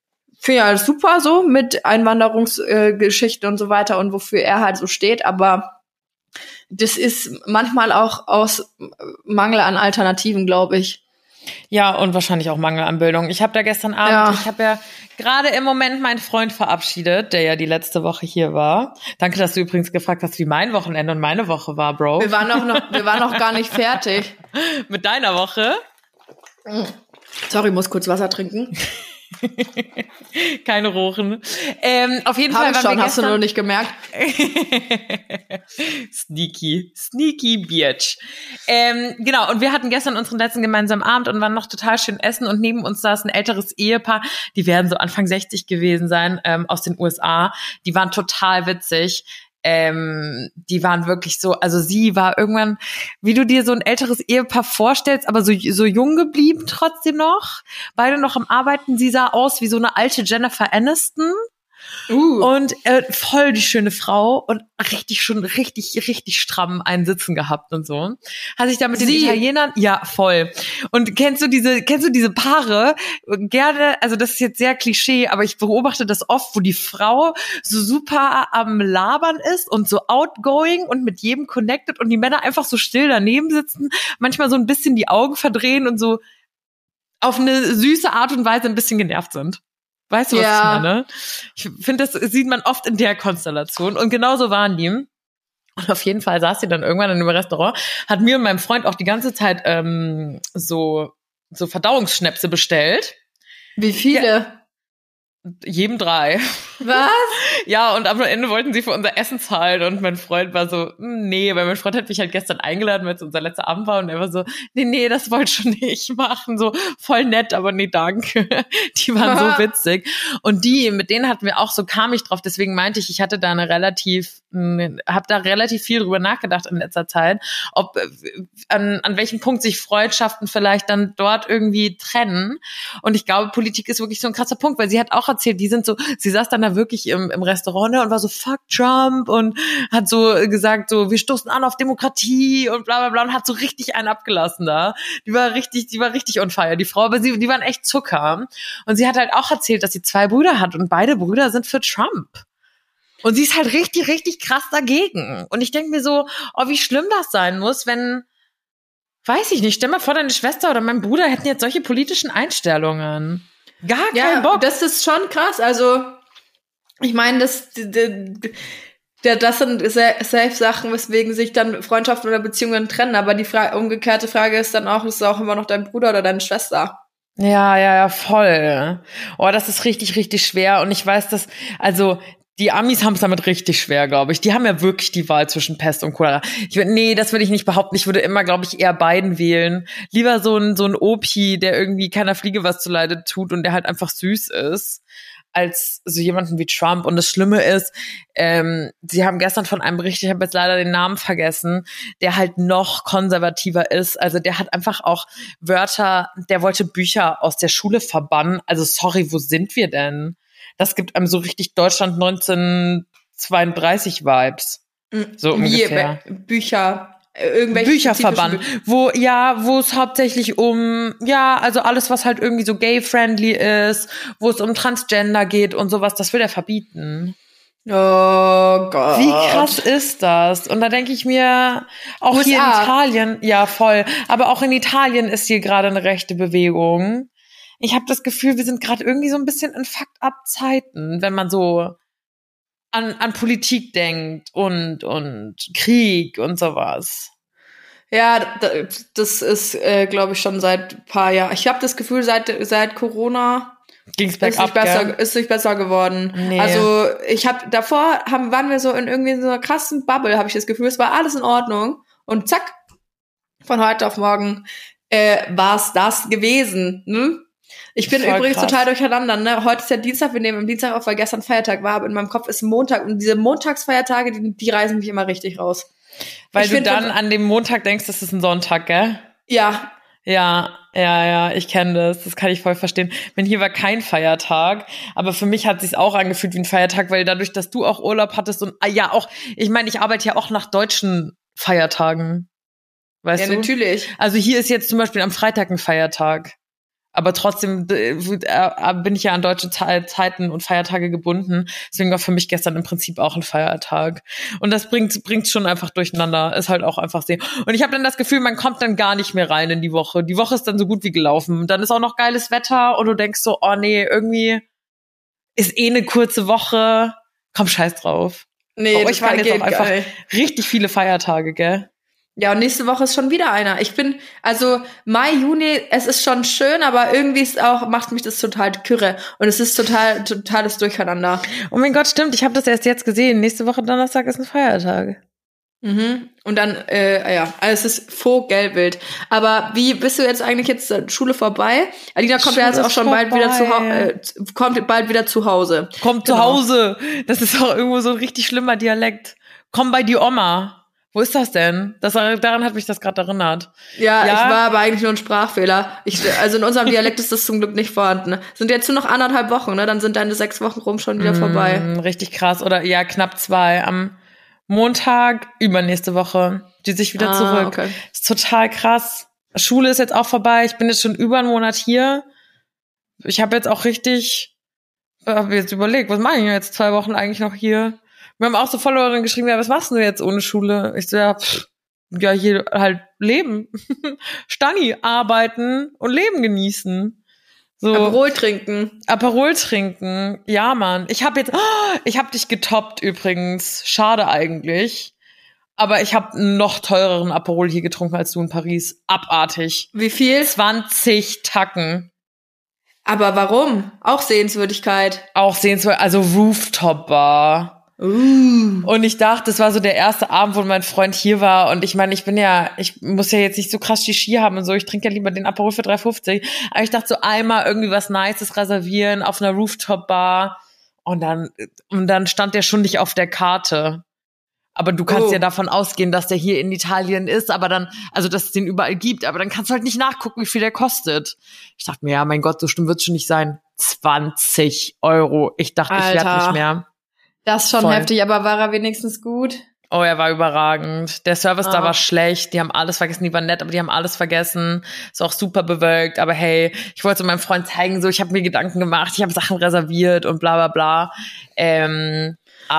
super so mit Einwanderungsgeschichte und so weiter und wofür er halt so steht, aber das ist manchmal auch aus Mangel an Alternativen, glaube ich. Ja, und wahrscheinlich auch Mangel an Bildung. Ich habe da gestern Abend, ich habe ja gerade im Moment meinen Freund verabschiedet, der ja die letzte Woche hier war. Danke, dass du übrigens gefragt hast, wie mein Wochenende und meine Woche war, Bro. Wir waren noch gar nicht fertig. Mit deiner Woche? Sorry, muss kurz Wasser trinken. Keine Rochen. Auf jeden Fall. Schon, hast du nur nicht gemerkt. Sneaky Bitch. Genau, und wir hatten gestern unseren letzten gemeinsamen Abend und waren noch total schön essen und neben uns saß ein älteres Ehepaar, die werden so Anfang 60 gewesen sein, aus den USA. Die waren total witzig. Die waren wirklich so, also sie war irgendwann, wie du dir so ein älteres Ehepaar vorstellst, aber so jung geblieben trotzdem noch. Beide noch am Arbeiten. Sie sah aus wie so eine alte Jennifer Aniston. Und voll die schöne Frau und richtig stramm einen Sitzen gehabt und so. Hat sich da mit den Italienern, ja, voll. Und kennst du diese Paare, gerne, also das ist jetzt sehr Klischee, aber ich beobachte das oft, wo die Frau so super am Labern ist und so outgoing und mit jedem connected und die Männer einfach so still daneben sitzen, manchmal so ein bisschen die Augen verdrehen und so auf eine süße Art und Weise ein bisschen genervt sind. Weißt du, was ich meine? Ich finde, das sieht man oft in der Konstellation. Und genauso waren die. Und auf jeden Fall saß sie dann irgendwann in einem Restaurant, hat mir und meinem Freund auch die ganze Zeit so Verdauungsschnäpse bestellt. Wie viele? Ja, jedem 3. Was? Ja, und am Ende wollten sie für unser Essen zahlen und mein Freund war so, nee, weil mein Freund hat mich halt gestern eingeladen, weil es unser letzter Abend war und er war so, nee, das wollte schon nicht machen, so voll nett, aber nee, danke. Die waren so witzig. Und mit denen hatten wir auch, so kam ich drauf, deswegen meinte ich hatte da hab da relativ viel drüber nachgedacht in letzter Zeit, ob an welchem Punkt sich Freundschaften vielleicht dann dort irgendwie trennen. Und ich glaube, Politik ist wirklich so ein krasser Punkt, weil sie hat auch erzählt, sie saß dann da wirklich im Restaurant und war so, fuck Trump und hat so gesagt, so, wir stoßen an auf Demokratie und bla bla bla und hat so richtig einen abgelassen da. Die war richtig on fire, die Frau, aber die waren echt Zucker. Und sie hat halt auch erzählt, dass sie 2 Brüder hat und beide Brüder sind für Trump. Und sie ist halt richtig krass dagegen. Und ich denke mir so, oh, wie schlimm das sein muss, wenn, weiß ich nicht, stell mal vor, deine Schwester oder mein Bruder hätten jetzt solche politischen Einstellungen. Gar keinen Bock. Das ist schon krass. Also, ich meine, das sind safe Sachen, weswegen sich dann Freundschaften oder Beziehungen trennen. Aber die umgekehrte Frage ist dann auch, ist es auch immer noch dein Bruder oder deine Schwester? Ja, voll. Oh, das ist richtig schwer. Und ich weiß, dass, also, die Amis haben es damit richtig schwer, glaube ich. Die haben ja wirklich die Wahl zwischen Pest und Cholera. Das würde ich nicht behaupten. Ich würde immer, glaube ich, eher Biden wählen. Lieber so ein Opi, der irgendwie keiner Fliege was zuleide tut und der halt einfach süß ist, als so jemanden wie Trump. Und das Schlimme ist, sie haben gestern von einem berichtet, ich habe jetzt leider den Namen vergessen, der halt noch konservativer ist. Also der hat einfach auch Wörter, der wollte Bücher aus der Schule verbannen. Also sorry, wo sind wir denn? Das gibt einem so richtig Deutschland 1932 Vibes. So ungefähr. Bücher verbannen, wo es hauptsächlich also alles, was halt irgendwie so gay-friendly ist, wo es um Transgender geht und sowas, das will er verbieten. Oh Gott. Wie krass ist das? Und da denke ich mir, auch USA. Hier in Italien, ja voll, aber auch in Italien ist hier gerade eine rechte Bewegung. Ich habe das Gefühl, wir sind gerade irgendwie so ein bisschen in Fucked-up-Zeiten, wenn man so an Politik denkt und Krieg und sowas. Ja, das ist, glaube ich, schon seit ein paar Jahren. Ich habe das Gefühl, seit Corona ging's bergab, ist nicht besser geworden. Nee. Also waren wir so in irgendwie so einer krassen Bubble, habe ich das Gefühl, es war alles in Ordnung und zack, von heute auf morgen war's das gewesen, ne? Ich bin übrigens total durcheinander, ne? Heute ist ja Dienstag, wir nehmen am Dienstag auf, weil gestern Feiertag war, aber in meinem Kopf ist Montag und diese Montagsfeiertage, die reißen mich immer richtig raus. Weil du dann an dem Montag denkst, das ist ein Sonntag, gell? Ja. Ja, ich kenne das. Das kann ich voll verstehen. Wenn hier war kein Feiertag, aber für mich hat es sich auch angefühlt wie ein Feiertag, weil dadurch, dass du auch Urlaub hattest und ja auch, ich meine, ich arbeite ja auch nach deutschen Feiertagen. Weißt du? Ja, natürlich. Also hier ist jetzt zum Beispiel am Freitag ein Feiertag. Aber trotzdem bin ich ja an deutsche Zeiten und Feiertage gebunden. Deswegen war für mich gestern im Prinzip auch ein Feiertag. Und das bringt's schon einfach durcheinander. Ist halt auch einfach sehr. Und ich habe dann das Gefühl, man kommt dann gar nicht mehr rein in die Woche. Die Woche ist dann so gut wie gelaufen. Und dann ist auch noch geiles Wetter und du denkst so, oh nee, irgendwie ist eine kurze Woche. Komm, scheiß drauf. Nee, bei euch waren jetzt auch einfach richtig viele Feiertage, gell? Ja, und nächste Woche ist schon wieder einer. Mai, Juni, es ist schon schön, aber irgendwie macht mich das total kirre. Und es ist totales Durcheinander. Oh mein Gott, stimmt, ich habe das erst jetzt gesehen. Nächste Woche Donnerstag ist ein Feiertag. Mhm. Und dann, also es ist vogelwild. Aber wie bist du jetzt eigentlich Schule vorbei? Alina kommt ja jetzt auch schon bald wieder kommt bald wieder zu Hause. Kommt zu Hause. Das ist auch irgendwo so ein richtig schlimmer Dialekt. Komm bei die Oma. Wo ist das denn? Daran hat mich das gerade erinnert. Ja, ich war aber eigentlich nur ein Sprachfehler. Also in unserem Dialekt ist das zum Glück nicht vorhanden. Sind jetzt nur noch 1,5 Wochen, ne? Dann sind deine 6 Wochen rum schon wieder vorbei. Richtig krass. Oder ja, knapp 2. Am Montag, übernächste Woche, die sich wieder zurück. Okay. Ist total krass. Schule ist jetzt auch vorbei. Ich bin jetzt schon über einen Monat hier. Ich habe jetzt auch habe jetzt überlegt, was mache ich jetzt 2 Wochen eigentlich noch hier? Wir haben auch so Followerinnen geschrieben, ja, was machst du jetzt ohne Schule? Ich so, ja, hier halt leben. Stani, arbeiten und Leben genießen. So. Aperol trinken. Ja, Mann. Ich habe dich getoppt übrigens. Schade eigentlich. Aber ich habe einen noch teureren Aperol hier getrunken als du in Paris. Abartig. Wie viel? 20 Tacken. Aber warum? Auch Sehenswürdigkeit. Also Rooftop-Bar. Und ich dachte, das war so der erste Abend, wo mein Freund hier war. Und ich meine, ich muss ja jetzt nicht so krass Shishi haben und so. Ich trinke ja lieber den Aperol für 3,50. Aber ich dachte so einmal irgendwie was Nices reservieren auf einer Rooftop-Bar. Und dann stand der schon nicht auf der Karte. Aber du kannst ja davon ausgehen, dass der hier in Italien ist, aber dann, also dass es den überall gibt, aber dann kannst du halt nicht nachgucken, wie viel der kostet. Ich dachte mir, ja, mein Gott, so schlimm wird's schon nicht sein. 20 €. Ich dachte, ich werde nicht mehr. Das ist schon heftig, aber war er wenigstens gut? Oh, er war überragend. Der Service da war schlecht, die haben alles vergessen, die waren nett, aber die haben alles vergessen. Ist auch super bewölkt, aber hey, ich wollte meinem Freund zeigen, so, ich habe mir Gedanken gemacht, ich habe Sachen reserviert und bla bla bla.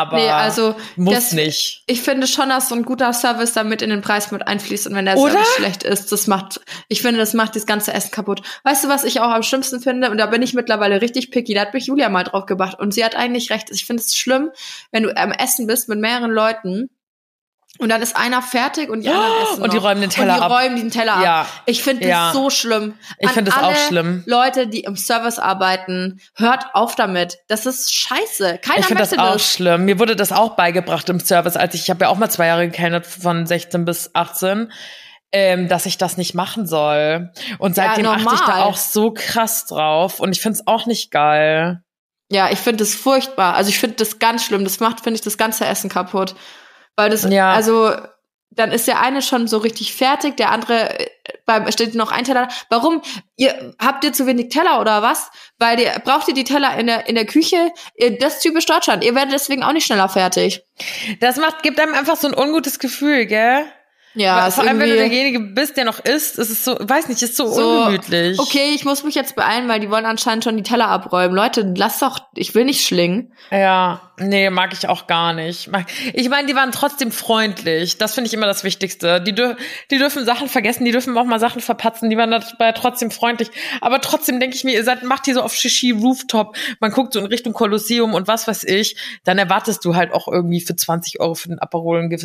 Aber muss nicht. Ich finde schon, dass so ein guter Service da mit in den Preis mit einfließt und wenn der Service schlecht ist, das macht das ganze Essen kaputt. Weißt du, was ich auch am schlimmsten finde? Und da bin ich mittlerweile richtig picky. Da hat mich Julia mal drauf gebracht und sie hat eigentlich recht. Ich finde es schlimm, wenn du am Essen bist mit mehreren Leuten und dann ist einer fertig und die anderen essen und die räumen den Teller ab. Ja. Ich finde das so schlimm. Ich finde das auch schlimm. Leute, die im Service arbeiten, hört auf damit. Das ist scheiße. Keiner Ich finde das auch schlimm. Mir wurde das auch beigebracht im Service, ich habe ja auch mal 2 Jahre gekellnert von 16 bis 18, dass ich das nicht machen soll. Und seitdem achte ich da auch so krass drauf und ich finde es auch nicht geil. Ja, ich finde das furchtbar. Also ich finde das ganz schlimm. Das macht, finde ich, das ganze Essen kaputt. Weil also, dann ist der eine schon so richtig fertig, der andere, steht noch ein Teller. Warum? Habt ihr zu wenig Teller oder was? Braucht ihr die Teller in der Küche? Das ist typisch Deutschland. Ihr werdet deswegen auch nicht schneller fertig. Das gibt einem einfach so ein ungutes Gefühl, gell? Ja, vor allem, wenn du derjenige bist, der noch isst, ist es so, weiß nicht, ist so ungemütlich. Okay, ich muss mich jetzt beeilen, weil die wollen anscheinend schon die Teller abräumen. Leute, lasst doch, ich will nicht schlingen. Ja, nee, mag ich auch gar nicht. Ich meine, die waren trotzdem freundlich. Das finde ich immer das Wichtigste. Die dürfen Sachen vergessen, die dürfen auch mal Sachen verpatzen, die waren dabei trotzdem freundlich. Aber trotzdem denke ich mir, macht hier so auf Shishi Rooftop, man guckt so in Richtung Kolosseum und was weiß ich, dann erwartest du halt auch irgendwie für 20 € für den Aperol einen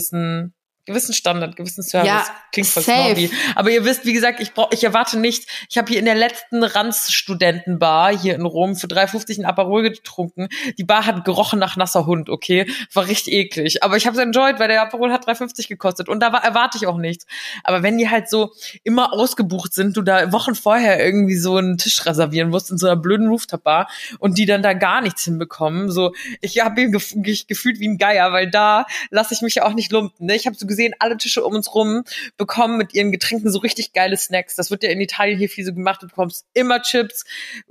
gewissen Standard, gewissen Service. Ja, klingt voll snobby. Aber ihr wisst, wie gesagt, ich erwarte nicht, ich habe hier in der letzten Ranz-Studentenbar hier in Rom für 3,50 ein Aperol getrunken. Die Bar hat gerochen nach nasser Hund, okay? War richtig eklig. Aber ich habe es enjoyed, weil der Aperol hat 3,50 gekostet. Und da erwarte ich auch nichts. Aber wenn die halt so immer ausgebucht sind, du da Wochen vorher irgendwie so einen Tisch reservieren musst in so einer blöden Rooftop-Bar und die dann da gar nichts hinbekommen, so, ich habe mich gefühlt wie ein Geier, weil da lasse ich mich ja auch nicht lumpen, ne? Ich habe so gesehen, alle Tische um uns rum bekommen mit ihren Getränken so richtig geile Snacks. Das wird ja in Italien hier viel so gemacht. Du bekommst immer Chips,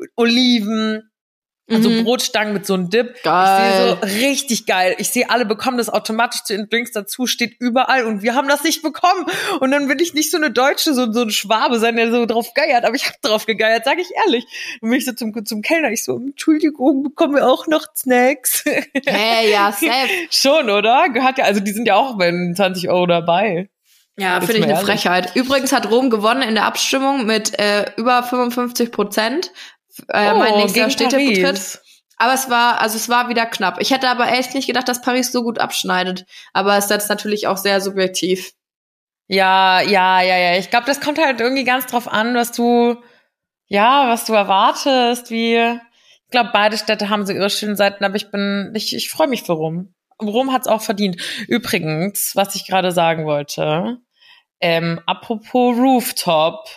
Oliven, also Brotstangen mit so einem Dip. Geil. Ich sehe so richtig geil. Ich sehe, alle bekommen das automatisch zu den Drinks dazu, steht überall und wir haben das nicht bekommen. Und dann will ich nicht so eine Deutsche, so ein Schwabe sein, der so drauf geiert, aber ich habe drauf gegeiert, sage ich ehrlich. Und bin ich so zum Kellner, ich so, Entschuldigung, bekommen wir auch noch Snacks? Hey, ja, safe. Schon, oder? Gehört ja, also die sind ja auch bei 20 € dabei. Ja, finde ich eine Frechheit. Übrigens hat Rom gewonnen in der Abstimmung mit über 55%. Mein nächster Städtebetritt. Aber es war wieder knapp. Ich hätte aber echt nicht gedacht, dass Paris so gut abschneidet. Aber es ist jetzt natürlich auch sehr subjektiv. Ja. Ich glaube, das kommt halt irgendwie ganz drauf an, was du erwartest, ich glaube, beide Städte haben so ihre schönen Seiten, aber ich freue mich für Rom. Rom hat's auch verdient. Übrigens, was ich gerade sagen wollte, apropos Rooftop.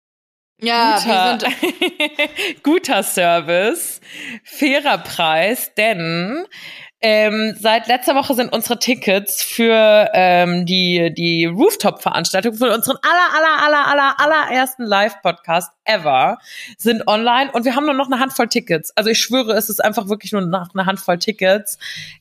Ja, guter Service, fairer Preis, denn Seit letzter Woche sind unsere Tickets für die Rooftop-Veranstaltung für unseren allerersten Live-Podcast ever sind online und wir haben nur noch eine Handvoll Tickets. Also ich schwöre, es ist einfach wirklich nur noch eine Handvoll Tickets.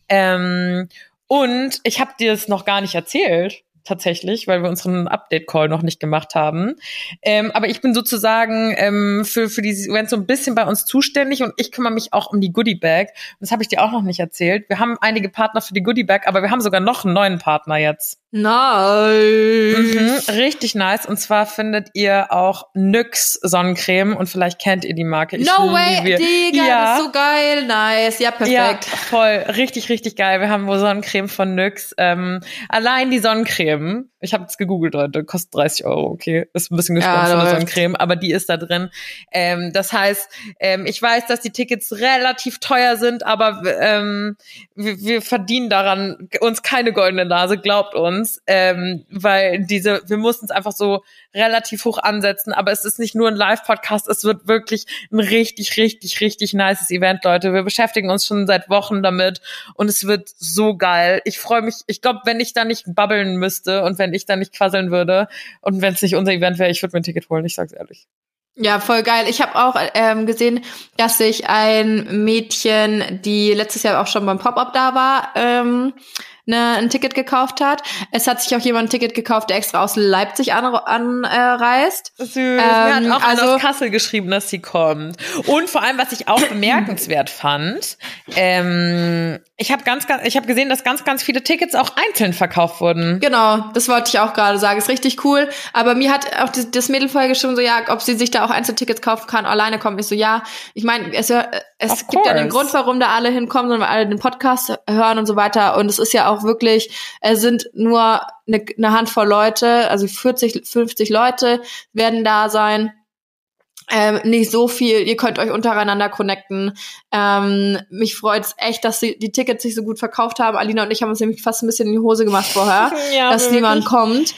Und ich habe dir es noch gar nicht erzählt. Tatsächlich, weil wir unseren Update-Call noch nicht gemacht haben. Aber ich bin sozusagen für dieses Event so ein bisschen bei uns zuständig und ich kümmere mich auch um die Goodie-Bag. Und das habe ich dir auch noch nicht erzählt. Wir haben einige Partner für die Goodie-Bag, aber wir haben sogar noch einen neuen Partner jetzt. Nice. Richtig nice. Und zwar findet ihr auch NYX Sonnencreme und vielleicht kennt ihr die Marke. No way, Digga, das ist so geil. Nice, ja, perfekt. Ja, voll. Richtig, richtig geil. Wir haben wohl Sonnencreme von NYX. Allein die Sonnencreme, ich habe jetzt gegoogelt heute, kostet 30 €, okay. Ist ein bisschen gesponsert, eine Sonnencreme, aber die ist da drin. Das heißt, ich weiß, dass die Tickets relativ teuer sind, aber wir verdienen daran uns keine goldene Nase, glaubt uns. Weil wir mussten es einfach so relativ hoch ansetzen, aber es ist nicht nur ein Live-Podcast, es wird wirklich ein richtig, richtig, richtig nices Event, Leute. Wir beschäftigen uns schon seit Wochen damit und es wird so geil. Ich freue mich, ich glaube, wenn ich da nicht babbeln müsste und wenn ich da nicht quasseln würde und wenn es nicht unser Event wäre, ich würde mir ein Ticket holen, ich sag's ehrlich. Ja, voll geil. Ich habe auch gesehen, dass sich ein Mädchen, die letztes Jahr auch schon beim Pop-Up da war, ein Ticket gekauft hat. Es hat sich auch jemand ein Ticket gekauft, der extra aus Leipzig anreist. Süß. Mir hat auch einer aus Kassel geschrieben, dass sie kommt. Und vor allem, was ich auch bemerkenswert fand, ich habe gesehen, dass ganz viele Tickets auch einzeln verkauft wurden. Genau, das wollte ich auch gerade sagen. Ist richtig cool. Aber mir hat auch das Mädel vorher geschrieben, so ja, ob sie sich da auch Einzeltickets kaufen kann, alleine kommen. Ich so, ja. Ich meine, es gibt ja einen Grund, warum da alle hinkommen, sondern weil alle den Podcast hören und so weiter. Und es ist ja auch wirklich, es sind nur eine Handvoll Leute, also 40, 50 Leute werden da sein. Nicht so viel, ihr könnt euch untereinander connecten. Mich freut es echt, dass die Tickets sich so gut verkauft haben. Alina und ich haben uns nämlich fast ein bisschen in die Hose gemacht vorher, ja, dass wirklich niemand kommt.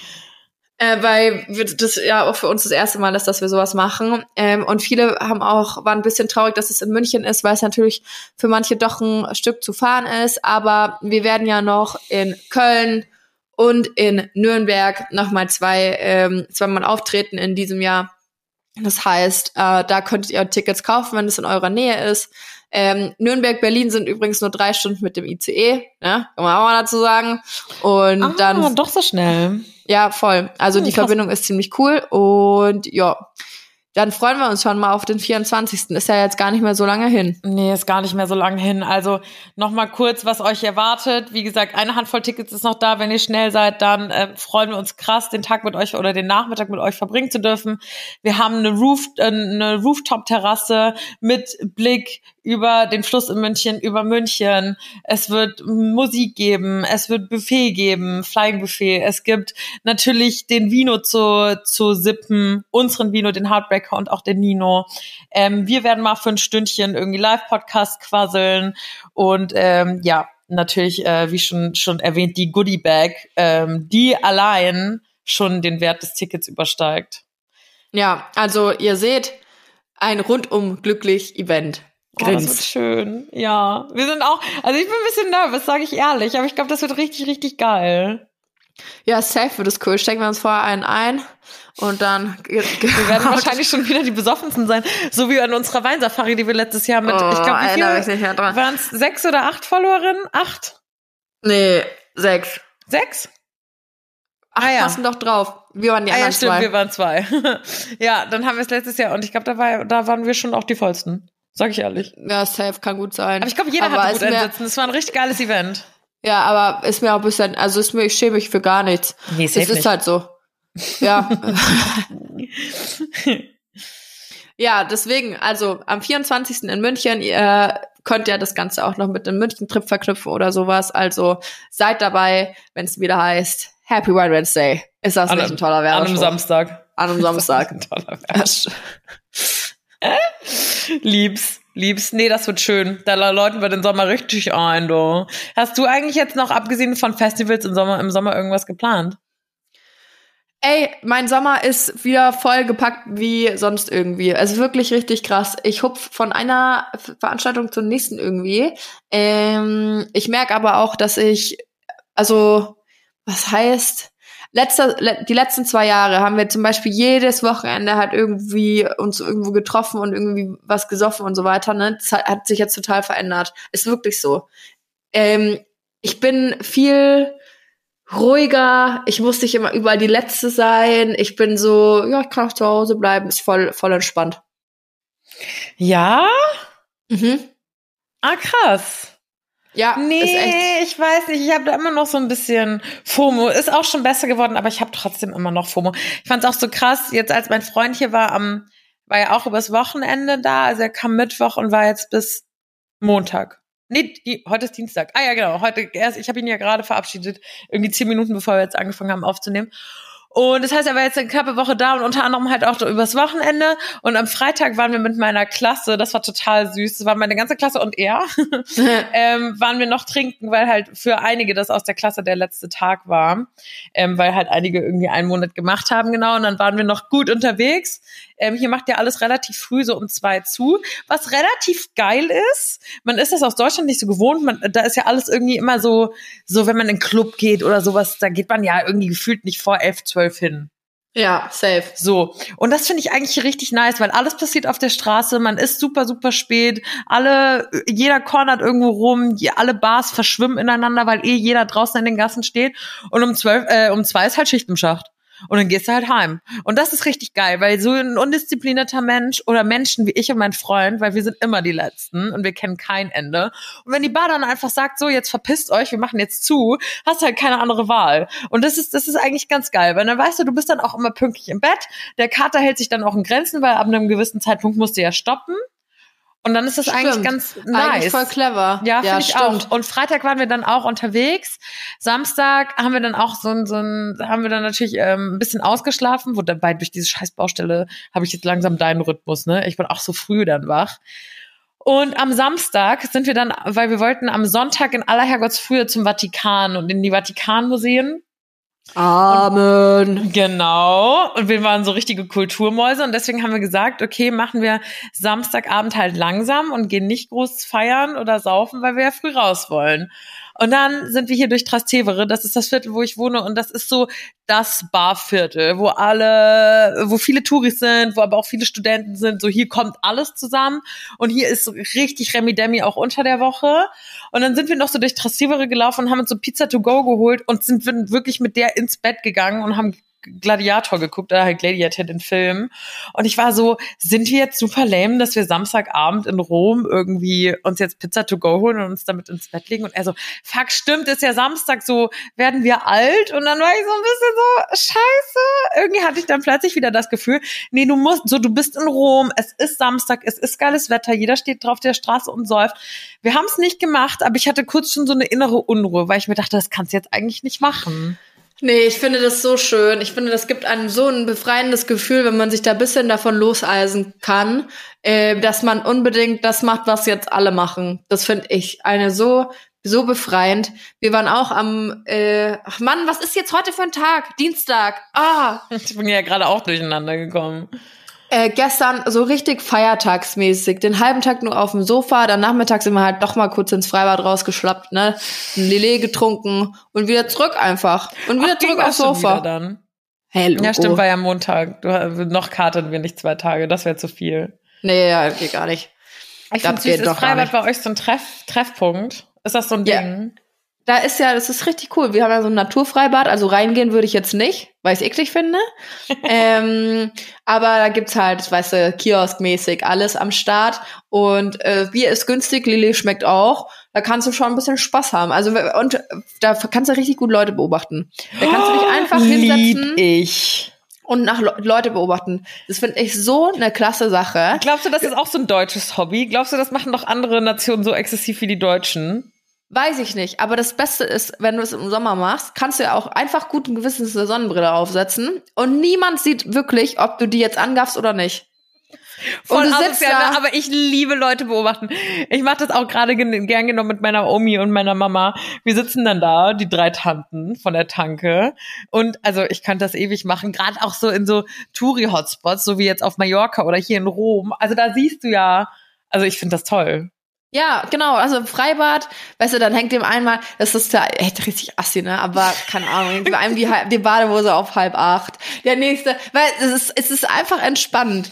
Weil das ja auch für uns das erste Mal ist, dass wir sowas machen. Und viele waren ein bisschen traurig, dass es in München ist, weil es natürlich für manche doch ein Stück zu fahren ist. Aber wir werden ja noch in Köln und in Nürnberg nochmal zweimal auftreten in diesem Jahr. Das heißt, da könntet ihr Tickets kaufen, wenn es in eurer Nähe ist. Nürnberg, Berlin sind übrigens nur 3 Stunden mit dem ICE, ne? Kann man auch mal dazu sagen. Und dann doch so schnell. Ja, voll. Also die Verbindung ist ziemlich cool und ja, dann freuen wir uns schon mal auf den 24. Ist ja jetzt gar nicht mehr so lange hin. Nee, ist gar nicht mehr so lange hin. Also noch mal kurz, was euch erwartet. Wie gesagt, eine Handvoll Tickets ist noch da. Wenn ihr schnell seid, dann freuen wir uns krass, den Tag mit euch oder den Nachmittag mit euch verbringen zu dürfen. Wir haben eine Rooftop-Terrasse mit Blick über den Fluss in München, über München. Es wird Musik geben, es wird Buffet geben, Flying Buffet. Es gibt natürlich den Vino zu sippen, unseren Vino, den Heartbreaker und auch den Nino. Wir werden mal für ein Stündchen irgendwie Live-Podcast quasseln und ja, natürlich, wie schon erwähnt, die Goodie-Bag, die allein schon den Wert des Tickets übersteigt. Ja, also ihr seht, ein rundum glücklich Event. Oh, das wird schön. Ja, wir sind auch, also ich bin ein bisschen nervös, sage ich ehrlich, aber ich glaube, das wird richtig, richtig geil. Ja, safe wird es cool. Stecken wir uns vorher einen ein und dann wir werden wahrscheinlich schon wieder die Besoffensten sein, so wie an unserer Weinsafari, die wir letztes Jahr mit, ich glaube, wie viele waren es? 6 oder 8 Followerinnen? 8? Nee, 6. 6? Ach, ja. Passen doch drauf. Wir waren die anderen stimmt, 2. Wir waren 2. Ja, dann haben wir es letztes Jahr und ich glaube, da waren wir schon auch die vollsten. Sag ich ehrlich. Ja, safe kann gut sein. Aber ich glaube, jeder hat gut einsitzen. Es war ein richtig geiles Event. Ja, aber ist mir auch ein bisschen, also ich schäme mich für gar nichts. Nee, safe es ist nicht. halt so. Ja. Ja, deswegen, also am 24. in München, ihr könnt ja das Ganze auch noch mit einem München-Trip verknüpfen oder sowas. Also seid dabei, wenn es wieder heißt Happy Wine Wednesday. Ist das nicht ein toller Werbespruch? An einem Samstag. An einem Samstag. Ein toller Werbespruch. Lieb's. Nee, das wird schön. Da läuten wir den Sommer richtig ein, du. Hast du eigentlich jetzt noch, abgesehen von Festivals im Sommer irgendwas geplant? Ey, mein Sommer ist wieder voll gepackt wie sonst irgendwie. Es ist wirklich richtig krass. Ich hupf von einer Veranstaltung zur nächsten irgendwie. Ich merke aber auch, dass was heißt, die letzten 2 Jahre haben wir zum Beispiel jedes Wochenende halt irgendwie uns irgendwo getroffen und irgendwie was gesoffen und so weiter, ne? Das hat sich jetzt total verändert. Ist wirklich so. Ich bin viel ruhiger, ich muss nicht immer überall die Letzte sein. Ich bin so, ja, ich kann auch zu Hause bleiben, ist voll entspannt. Ja? Mhm. Ah, krass. Ja, nee, ist echt. Ich weiß nicht, ich habe da immer noch so ein bisschen FOMO. Ist auch schon besser geworden, aber ich habe trotzdem immer noch FOMO. Ich fand es auch so krass, jetzt als mein Freund hier war ja auch übers Wochenende da, also er kam Mittwoch und war jetzt bis Montag. Nee, heute ist Dienstag. Ah ja, genau, ich habe ihn ja gerade verabschiedet, irgendwie 10 Minuten, bevor wir jetzt angefangen haben aufzunehmen. Und das heißt, er war jetzt eine knappe Woche da und unter anderem halt auch übers Wochenende. Und am Freitag waren wir mit meiner Klasse, das war total süß, das war meine ganze Klasse und er, waren wir noch trinken, weil halt für einige das aus der Klasse der letzte Tag war, weil halt einige irgendwie 1 Monat gemacht haben, genau. Und dann waren wir noch gut unterwegs. Hier macht ja alles relativ früh, so um 2 zu, was relativ geil ist. Man ist das aus Deutschland nicht so gewohnt. Da ist ja alles irgendwie immer so, wenn man in den Club geht oder sowas, da geht man ja irgendwie gefühlt nicht vor 11, 12 hin. Ja, safe. So. Und das finde ich eigentlich richtig nice, weil alles passiert auf der Straße, man ist super, super spät, jeder cornert irgendwo rum, alle Bars verschwimmen ineinander, weil jeder draußen in den Gassen steht. Und um 2 ist halt Schicht im Schacht. Und dann gehst du halt heim. Und das ist richtig geil, weil so ein undisziplinierter Mensch oder Menschen wie ich und mein Freund, weil wir sind immer die Letzten und wir kennen kein Ende. Und wenn die Bar dann einfach sagt, so, jetzt verpisst euch, wir machen jetzt zu, hast du halt keine andere Wahl. Und das ist eigentlich ganz geil, weil dann weißt du bist dann auch immer pünktlich im Bett. Der Kater hält sich dann auch in Grenzen, weil ab einem gewissen Zeitpunkt musst du ja stoppen. Und dann ist das eigentlich ganz nice. Eigentlich voll clever. Ja, finde ich auch. Und Freitag waren wir dann auch unterwegs. Samstag haben wir dann auch haben wir dann natürlich ein bisschen ausgeschlafen, wo dabei durch diese scheiß Baustelle habe ich jetzt langsam deinen Rhythmus, ne? Ich bin auch so früh dann wach. Und am Samstag sind wir dann, weil wir wollten am Sonntag in aller Herrgottsfrühe zum Vatikan und in die Vatikanmuseen. Amen. Genau. Und wir waren so richtige Kulturmäuse und deswegen haben wir gesagt, okay, machen wir Samstagabend halt langsam und gehen nicht groß feiern oder saufen, weil wir ja früh raus wollen. Und dann sind wir hier durch Trastevere, das ist das Viertel, wo ich wohne und das ist so das Barviertel, wo viele Touris sind, wo aber auch viele Studenten sind, so hier kommt alles zusammen und hier ist richtig Remi-Demi auch unter der Woche. Und dann sind wir noch so durch Trastevere gelaufen und haben uns so Pizza to go geholt und sind wirklich mit der ins Bett gegangen und haben Gladiator geguckt, oder halt Gladiator, den Film. Und ich war so, sind wir jetzt super lame, dass wir Samstagabend in Rom irgendwie uns jetzt Pizza to go holen und uns damit ins Bett legen? Und er so, fuck, stimmt, ist ja Samstag, so werden wir alt? Und dann war ich so ein bisschen so, scheiße. Irgendwie hatte ich dann plötzlich wieder das Gefühl, nee, du bist in Rom, es ist Samstag, es ist geiles Wetter, jeder steht drauf der Straße und säuft. Wir haben es nicht gemacht, aber ich hatte kurz schon so eine innere Unruhe, weil ich mir dachte, das kannst du jetzt eigentlich nicht machen. Nee, ich finde das so schön. Ich finde, das gibt einem so ein befreiendes Gefühl, wenn man sich da ein bisschen davon loseisen kann, dass man unbedingt das macht, was jetzt alle machen. Das finde ich so befreiend. Wir waren auch ach Mann, was ist jetzt heute für ein Tag? Dienstag. Ich bin ja gerade auch durcheinander gekommen. Gestern so richtig feiertagsmäßig, den halben Tag nur auf dem Sofa, dann nachmittags sind wir halt doch mal kurz ins Freibad rausgeschlappt, ne, ein Lillet getrunken und wieder zurück einfach. Und wieder zurück aufs Sofa. Dann. Hey, Logo. Ja, stimmt, war ja Montag. Noch karten wir nicht 2 Tage, das wäre zu viel. Nee, ja, geht gar nicht. Ich finde süß, ist Freibad bei euch so ein Treffpunkt? Ist das so ein Ding? Da ist ja, das ist richtig cool. Wir haben ja so ein Naturfreibad, also reingehen würde ich jetzt nicht, weil ich es eklig finde. Aber da gibt's halt, weißt du, kioskmäßig alles am Start. Und Bier ist günstig, Lillet schmeckt auch. Da kannst du schon ein bisschen Spaß haben. Also und da kannst du richtig gut Leute beobachten. Da kannst du dich einfach hinsetzen. Und nach Leute beobachten. Das finde ich so eine klasse Sache. Glaubst du, das ist auch so ein deutsches Hobby? Glaubst du, das machen doch andere Nationen so exzessiv wie die Deutschen? Weiß ich nicht, aber das Beste ist, wenn du es im Sommer machst, kannst du ja auch einfach guten Gewissens eine Sonnenbrille aufsetzen und niemand sieht wirklich, ob du die jetzt angaffst oder nicht. Voll und du sitzt asozial, da. aber ich liebe Leute beobachten. Ich mache das auch gerade gern genommen mit meiner Omi und meiner Mama. Wir sitzen dann da, die 3 Tanten von der Tanke. Und also ich könnte das ewig machen, gerade auch so in so Touri-Hotspots, so wie jetzt auf Mallorca oder hier in Rom. Also da siehst du ja, also ich finde das toll. Ja, genau, also im Freibad, weißt du, dann hängt dem einmal, das ist ja echt richtig assi, ne, aber keine Ahnung, hängt dem einem die Badehose auf 7:30. Der nächste, weil es ist einfach entspannend.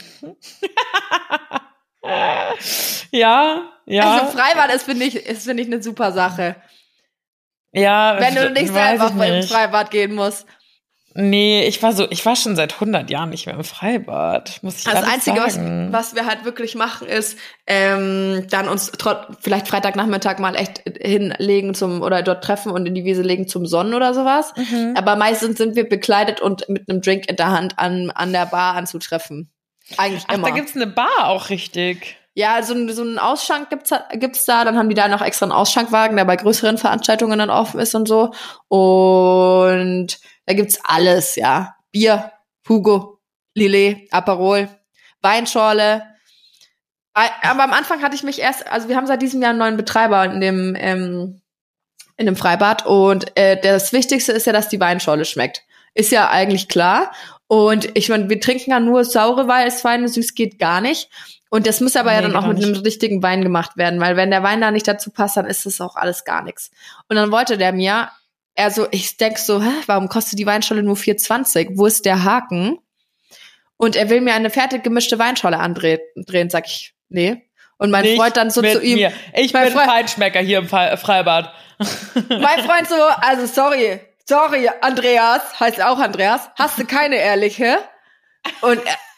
Ja. Also Freibad finde ich eine super Sache. Ja, Wenn du nicht weiß selber ich ins Freibad gehen musst. Nee, ich war schon seit 100 Jahren nicht mehr im Freibad, muss ich Das ehrlich Einzige, sagen. was wir halt wirklich machen, ist dann uns vielleicht Freitagnachmittag mal echt hinlegen oder dort treffen und in die Wiese legen zum Sonnen oder sowas. Mhm. Aber meistens sind wir bekleidet und mit einem Drink in der Hand an der Bar anzutreffen. Eigentlich immer. Da gibt's eine Bar auch richtig. Ja, so einen Ausschank gibt's da. Dann haben die da noch extra einen Ausschenkwagen, der bei größeren Veranstaltungen dann offen ist und so. Und da gibt's alles, ja. Bier, Hugo, Lillet, Aperol, Weinschorle. Aber am Anfang hatte ich mich also wir haben seit diesem Jahr einen neuen Betreiber in dem Freibad. Und das Wichtigste ist ja, dass die Weinschorle schmeckt. Ist ja eigentlich klar. Und ich meine, wir trinken ja nur saure Weißweine, süß geht gar nicht. Und das muss aber ja dann auch mit einem richtigen Wein gemacht werden, weil wenn der Wein da nicht dazu passt, dann ist das auch alles gar nichts. Und dann wollte der mir, ich denk so, warum kostet die Weinschorle nur 4,20? Wo ist der Haken? Und er will mir eine fertig gemischte Weinschorle andrehen, sag ich, nee. Und mein Freund dann so zu ihm. Mir. Ich bin Feinschmecker hier im Freibad. Mein Freund so, also sorry, Andreas, heißt auch Andreas, hast du keine ehrliche? Und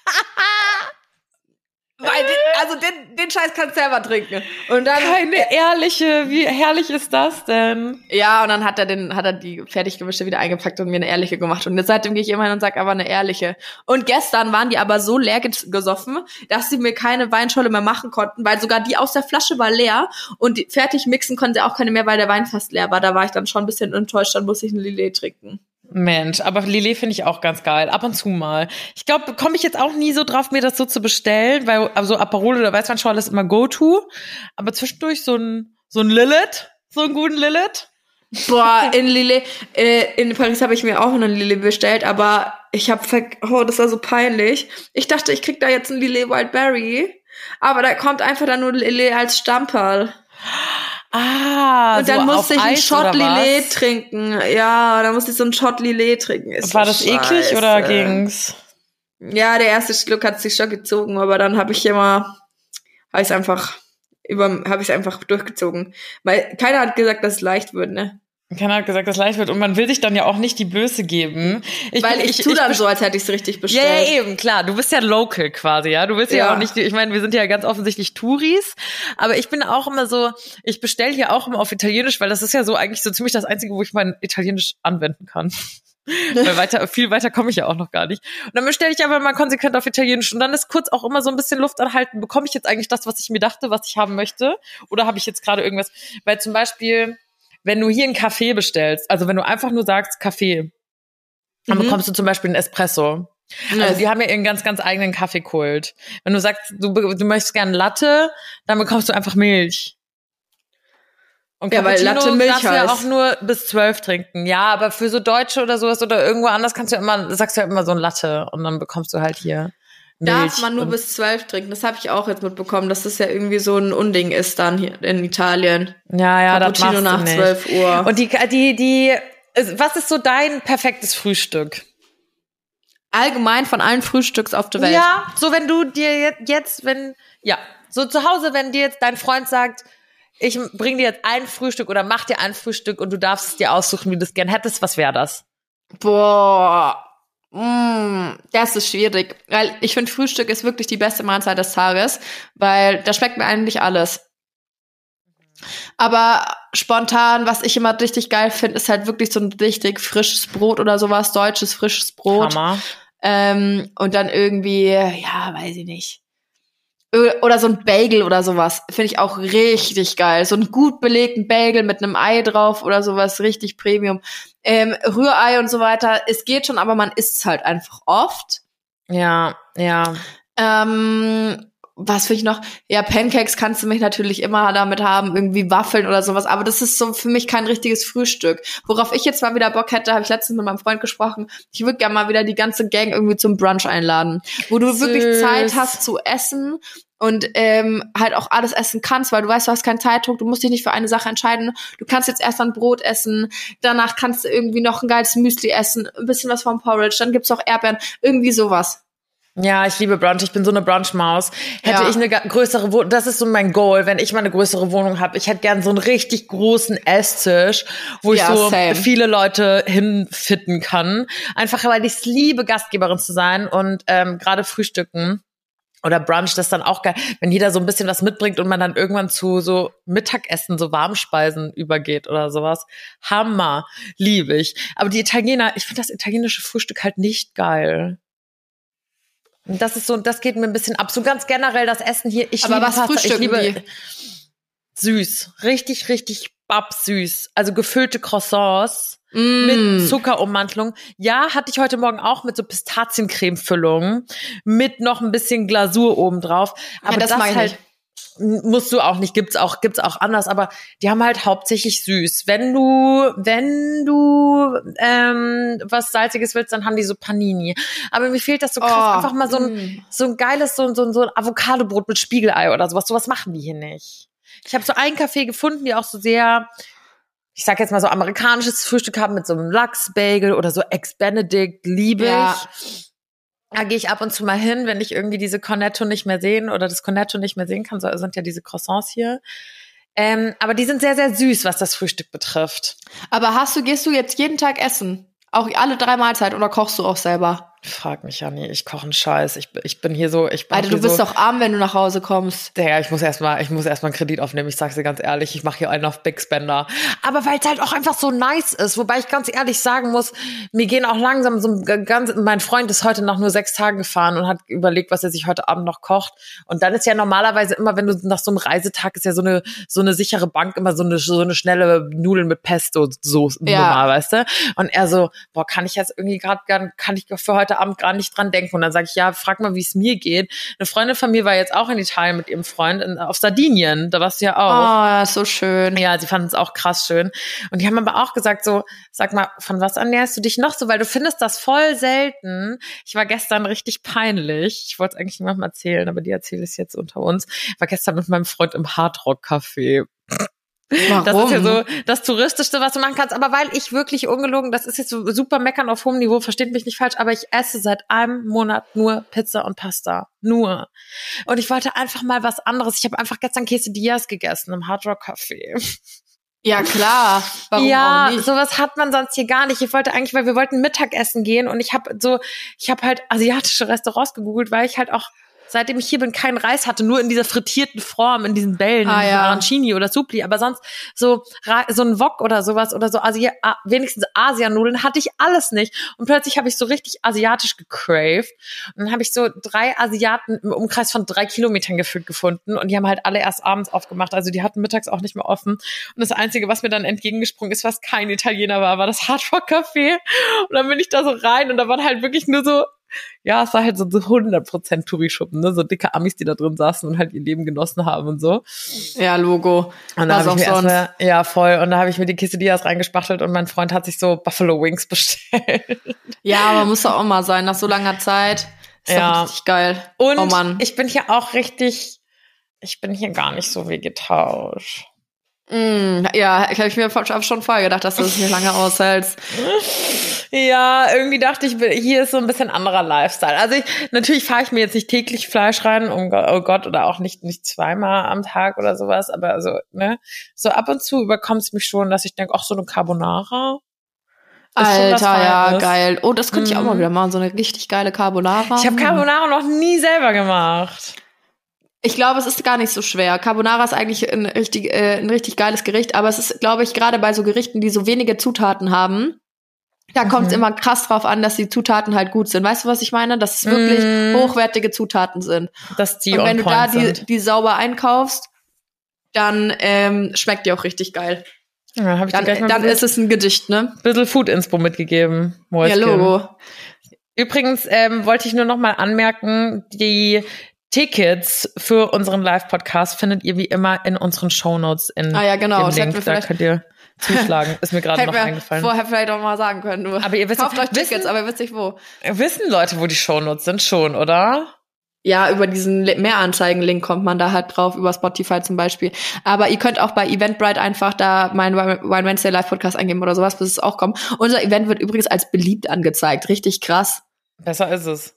den Scheiß kannst du selber trinken. Und dann keine ehrliche, wie herrlich ist das denn? Ja, und dann hat er die fertig gemischte wieder eingepackt und mir eine ehrliche gemacht. Und seitdem gehe ich immer hin und sage aber eine ehrliche. Und gestern waren die aber so leer gesoffen, dass sie mir keine Weinschorle mehr machen konnten, weil sogar die aus der Flasche war leer und die fertig mixen konnten sie auch keine mehr, weil der Wein fast leer war. Da war ich dann schon ein bisschen enttäuscht, dann musste ich ein Lillet trinken. Mensch, aber Lillet finde ich auch ganz geil. Ab und zu mal. Ich glaube, komme ich jetzt auch nie so drauf, mir das so zu bestellen, weil also Aperol oder Weißweinschorle ist immer Go-To. Aber zwischendurch so ein Lillet, so einen guten Lillet. Boah, in Paris habe ich mir auch einen Lillet bestellt, aber das war so peinlich. Ich dachte, ich krieg da jetzt ein Lillet Wildberry, aber da kommt einfach dann nur Lillet als Stamperl. Und dann musste ich einen Shot Lillet trinken. Ja, dann musste ich so einen Shot Lillet trinken. War das eklig oder ging's? Ja, der erste Schluck hat sich schon gezogen, aber dann habe ich es einfach durchgezogen. Weil keiner hat gesagt, dass es leicht wird, ne? Keiner hat gesagt, dass es leicht wird und man will sich dann ja auch nicht die Blöße geben. Ich tue dann so, als hätte ich es richtig bestellt. Ja, eben, klar. Du bist ja local quasi, ja. Du bist ja auch nicht, ich meine, wir sind ja ganz offensichtlich Touris, aber ich bin auch immer so, ich bestelle hier auch immer auf Italienisch, weil das ist ja so eigentlich so ziemlich das Einzige, wo ich mein Italienisch anwenden kann. Weil viel weiter komme ich ja auch noch gar nicht. Und dann bestelle ich aber mal konsequent auf Italienisch und dann ist kurz auch immer so ein bisschen Luft anhalten. Bekomme ich jetzt eigentlich das, was ich mir dachte, was ich haben möchte? Oder habe ich jetzt gerade irgendwas? Weil zum Beispiel, wenn du hier einen Kaffee bestellst, also wenn du einfach nur sagst Kaffee, dann bekommst du zum Beispiel einen Espresso. Also die haben ja ihren ganz, ganz eigenen Kaffeekult. Wenn du sagst, du möchtest gerne Latte, dann bekommst du einfach Milch. Und ja, weil Latte Milch darfst du ja auch nur bis 12 trinken. Ja, aber für so Deutsche oder sowas oder irgendwo anders sagst du ja immer so ein Latte und dann bekommst du halt hier Milch. Darf man nur bis 12 trinken. Das habe ich auch jetzt mitbekommen, dass das ja irgendwie so ein Unding ist dann hier in Italien. Ja, das machst du nach nicht. 12 Uhr. Und was ist so dein perfektes Frühstück? Allgemein von allen Frühstücks auf der Welt. Ja, so wenn du dir so zu Hause, wenn dir jetzt dein Freund sagt, ich bring dir jetzt ein Frühstück oder mach dir ein Frühstück und du darfst es dir aussuchen, wie du es gern hättest, was wäre das? Boah, das ist schwierig, weil ich finde, Frühstück ist wirklich die beste Mahlzeit des Tages, weil da schmeckt mir eigentlich alles. Aber spontan, was ich immer richtig geil finde, ist halt wirklich so ein richtig frisches Brot oder sowas, deutsches frisches Brot. Hammer. Und dann irgendwie, ja, weiß ich nicht. Oder so ein Bagel oder sowas, finde ich auch richtig geil. So einen gut belegten Bagel mit einem Ei drauf oder sowas, richtig Premium. Rührei und so weiter, es geht schon, aber man isst es halt einfach oft. Ja. Was will ich noch? Ja, Pancakes kannst du mich natürlich immer damit haben, irgendwie Waffeln oder sowas, aber das ist so für mich kein richtiges Frühstück. Worauf ich jetzt mal wieder Bock hätte, habe ich letztens mit meinem Freund gesprochen, ich würde gerne mal wieder die ganze Gang irgendwie zum Brunch einladen, wo du wirklich Zeit hast zu essen und halt auch alles essen kannst, weil du weißt, du hast keinen Zeitdruck, du musst dich nicht für eine Sache entscheiden. Du kannst jetzt erst ein Brot essen, danach kannst du irgendwie noch ein geiles Müsli essen, ein bisschen was vom Porridge, dann gibt's auch Erdbeeren, irgendwie sowas. Ja, ich liebe Brunch. Ich bin so eine Brunchmaus. Hätte ich eine größere Wohnung, das ist so mein Goal, wenn ich mal eine größere Wohnung habe. Ich hätte gern so einen richtig großen Esstisch, wo ich so viele Leute hinfitten kann. Einfach, weil ich es liebe, Gastgeberin zu sein und gerade Frühstücken oder Brunch, das ist dann auch geil, wenn jeder so ein bisschen was mitbringt und man dann irgendwann zu so Mittagessen, so Warmspeisen übergeht oder sowas. Hammer. Liebe ich. Aber die Italiener, ich finde das italienische Frühstück halt nicht geil. Das ist so, das geht mir ein bisschen ab. So ganz generell das Essen hier. Aber was frühstücken ich liebe die? Süß. Richtig, richtig babsüß. Also gefüllte Croissants mit Zuckerummantelung. Ja, hatte ich heute Morgen auch mit so Pistaziencreme-Füllung. Mit noch ein bisschen Glasur obendrauf. Aber das mag ich halt nicht. musst du auch nicht, gibt's auch anders, aber die haben halt hauptsächlich süß. Wenn du was Salziges willst, dann haben die so Panini. Aber mir fehlt das so krass, einfach mal so ein geiles, so ein Avocado-Brot mit Spiegelei oder sowas. Sowas machen die hier nicht. Ich habe so einen Café gefunden, die auch so sehr, ich sag jetzt mal so amerikanisches Frühstück haben mit so einem Lachs-Bagel oder so Eggs Benedict, liebe ich. Da gehe ich ab und zu mal hin, wenn ich irgendwie diese Cornetto nicht mehr sehen oder das Cornetto nicht mehr sehen kann. So sind ja diese Croissants hier. Aber die sind sehr, sehr süß, was das Frühstück betrifft. Aber gehst du jetzt jeden Tag essen? Auch alle 3 Mahlzeiten oder kochst du auch selber? Frag mich ja nie, ich koche einen Scheiß. Ich bin hier so, Alter, du bist doch arm, wenn du nach Hause kommst. Ja, ich muss erstmal einen Kredit aufnehmen. Ich sag's dir ganz ehrlich, ich mache hier einen auf Big Spender. Aber weil es halt auch einfach so nice ist, wobei ich ganz ehrlich sagen muss, mir gehen auch langsam mein Freund ist heute nach nur 6 Tagen gefahren und hat überlegt, was er sich heute Abend noch kocht. Und dann ist ja normalerweise immer, wenn du nach so einem Reisetag ist ja so eine sichere Bank immer so eine schnelle Nudeln mit Pesto so normal, weißt du? Und er so, boah, kann ich jetzt irgendwie kann ich für heute Abend gar nicht dran denken. Und dann sage ich, ja, frag mal, wie es mir geht. Eine Freundin von mir war jetzt auch in Italien mit ihrem Freund auf Sardinien. Da warst du ja auch. Oh, so schön. Ja, sie fanden es auch krass schön. Und die haben aber auch gesagt so, sag mal, von was ernährst du dich noch so? Weil du findest das voll selten. Ich war gestern richtig peinlich. Ich wollte es eigentlich niemandem erzählen, aber die erzähle ich jetzt unter uns. Ich war gestern mit meinem Freund im Hardrock-Café. Warum? Das ist ja so das Touristischste, was du machen kannst. Aber weil ich wirklich ungelogen, das ist jetzt so super meckern auf hohem Niveau, versteht mich nicht falsch, aber ich esse seit einem Monat nur Pizza und Pasta. Nur. Und ich wollte einfach mal was anderes. Ich habe einfach gestern Quesadillas gegessen im Hard Rock Café. Ja, klar. Warum ja, auch nicht? sowas hat man sonst hier gar nicht. Ich wollte eigentlich, weil wir wollten Mittagessen gehen und ich habe halt asiatische Restaurants gegoogelt, weil ich halt auch seitdem ich hier bin, keinen Reis hatte, nur in dieser frittierten Form, in diesen Bällen, in diesem Arancini oder Supli, aber sonst so ein Wok oder sowas oder so wenigstens Asianudeln hatte ich alles nicht. Und plötzlich habe ich so richtig asiatisch gecraved. Und dann habe ich so 3 Asiaten im Umkreis von 3 Kilometern gefühlt gefunden und die haben halt alle erst abends aufgemacht, also die hatten mittags auch nicht mehr offen. Und das Einzige, was mir dann entgegengesprungen ist, was kein Italiener war das Hard Rock Café. Und dann bin ich da so rein und da waren halt wirklich nur so, ja, es war halt so 100% Touri-Schuppen, ne? So dicke Amis, die da drin saßen und halt ihr Leben genossen haben und so. Ja, Logo. Und da habe ich mir ja, voll. Und da habe ich mir die Quesadillas reingespachtelt und mein Freund hat sich so Buffalo Wings bestellt. Ja, aber muss doch auch mal sein, nach so langer Zeit. Ist doch richtig geil. Und oh Mann. ich bin hier gar nicht so vegetarisch. Ja, ich habe mir schon vorher gedacht, dass du das nicht lange aushältst. Ja, irgendwie dachte ich, hier ist so ein bisschen anderer Lifestyle. Also natürlich fahre ich mir jetzt nicht täglich Fleisch rein, oh Gott, oder auch nicht 2-mal am Tag oder sowas, aber also, ne, so ab und zu überkommt es mich schon, dass ich denke, ach, so eine Carbonara. Alter, ja, geil. Oh, das könnte ich auch mal wieder machen, so eine richtig geile Carbonara. Ich habe Carbonara noch nie selber gemacht. Ich glaube, es ist gar nicht so schwer. Carbonara ist eigentlich ein richtig geiles Gericht, aber es ist, glaube ich, gerade bei so Gerichten, die so wenige Zutaten haben, da kommt es immer krass drauf an, dass die Zutaten halt gut sind. Weißt du, was ich meine? Dass es wirklich hochwertige Zutaten sind. Dass die und wenn du da die sauber einkaufst, dann schmeckt die auch richtig geil. Ja, dann ist es ein Gedicht, ne? Bisschen Food-Inspo mitgegeben. Ja, Logo. Übrigens wollte ich nur noch mal anmerken, die Tickets für unseren Live-Podcast findet ihr wie immer in unseren Shownotes ja, genau. Dem Link. Da könnt ihr zuschlagen. Ist mir gerade noch eingefallen. Vorher vielleicht auch mal sagen können. Du. Aber ihr wisst, kauft euch Tickets, aber ihr wisst nicht wo. Wissen Leute, wo die Shownotes sind schon, oder? Ja, über diesen Mehranzeigen-Link kommt man da halt drauf, über Spotify zum Beispiel. Aber ihr könnt auch bei Eventbrite einfach da meinen Wine Wednesday Live-Podcast eingeben oder sowas, bis es auch kommt. Unser Event wird übrigens als beliebt angezeigt. Richtig krass. Besser ist es.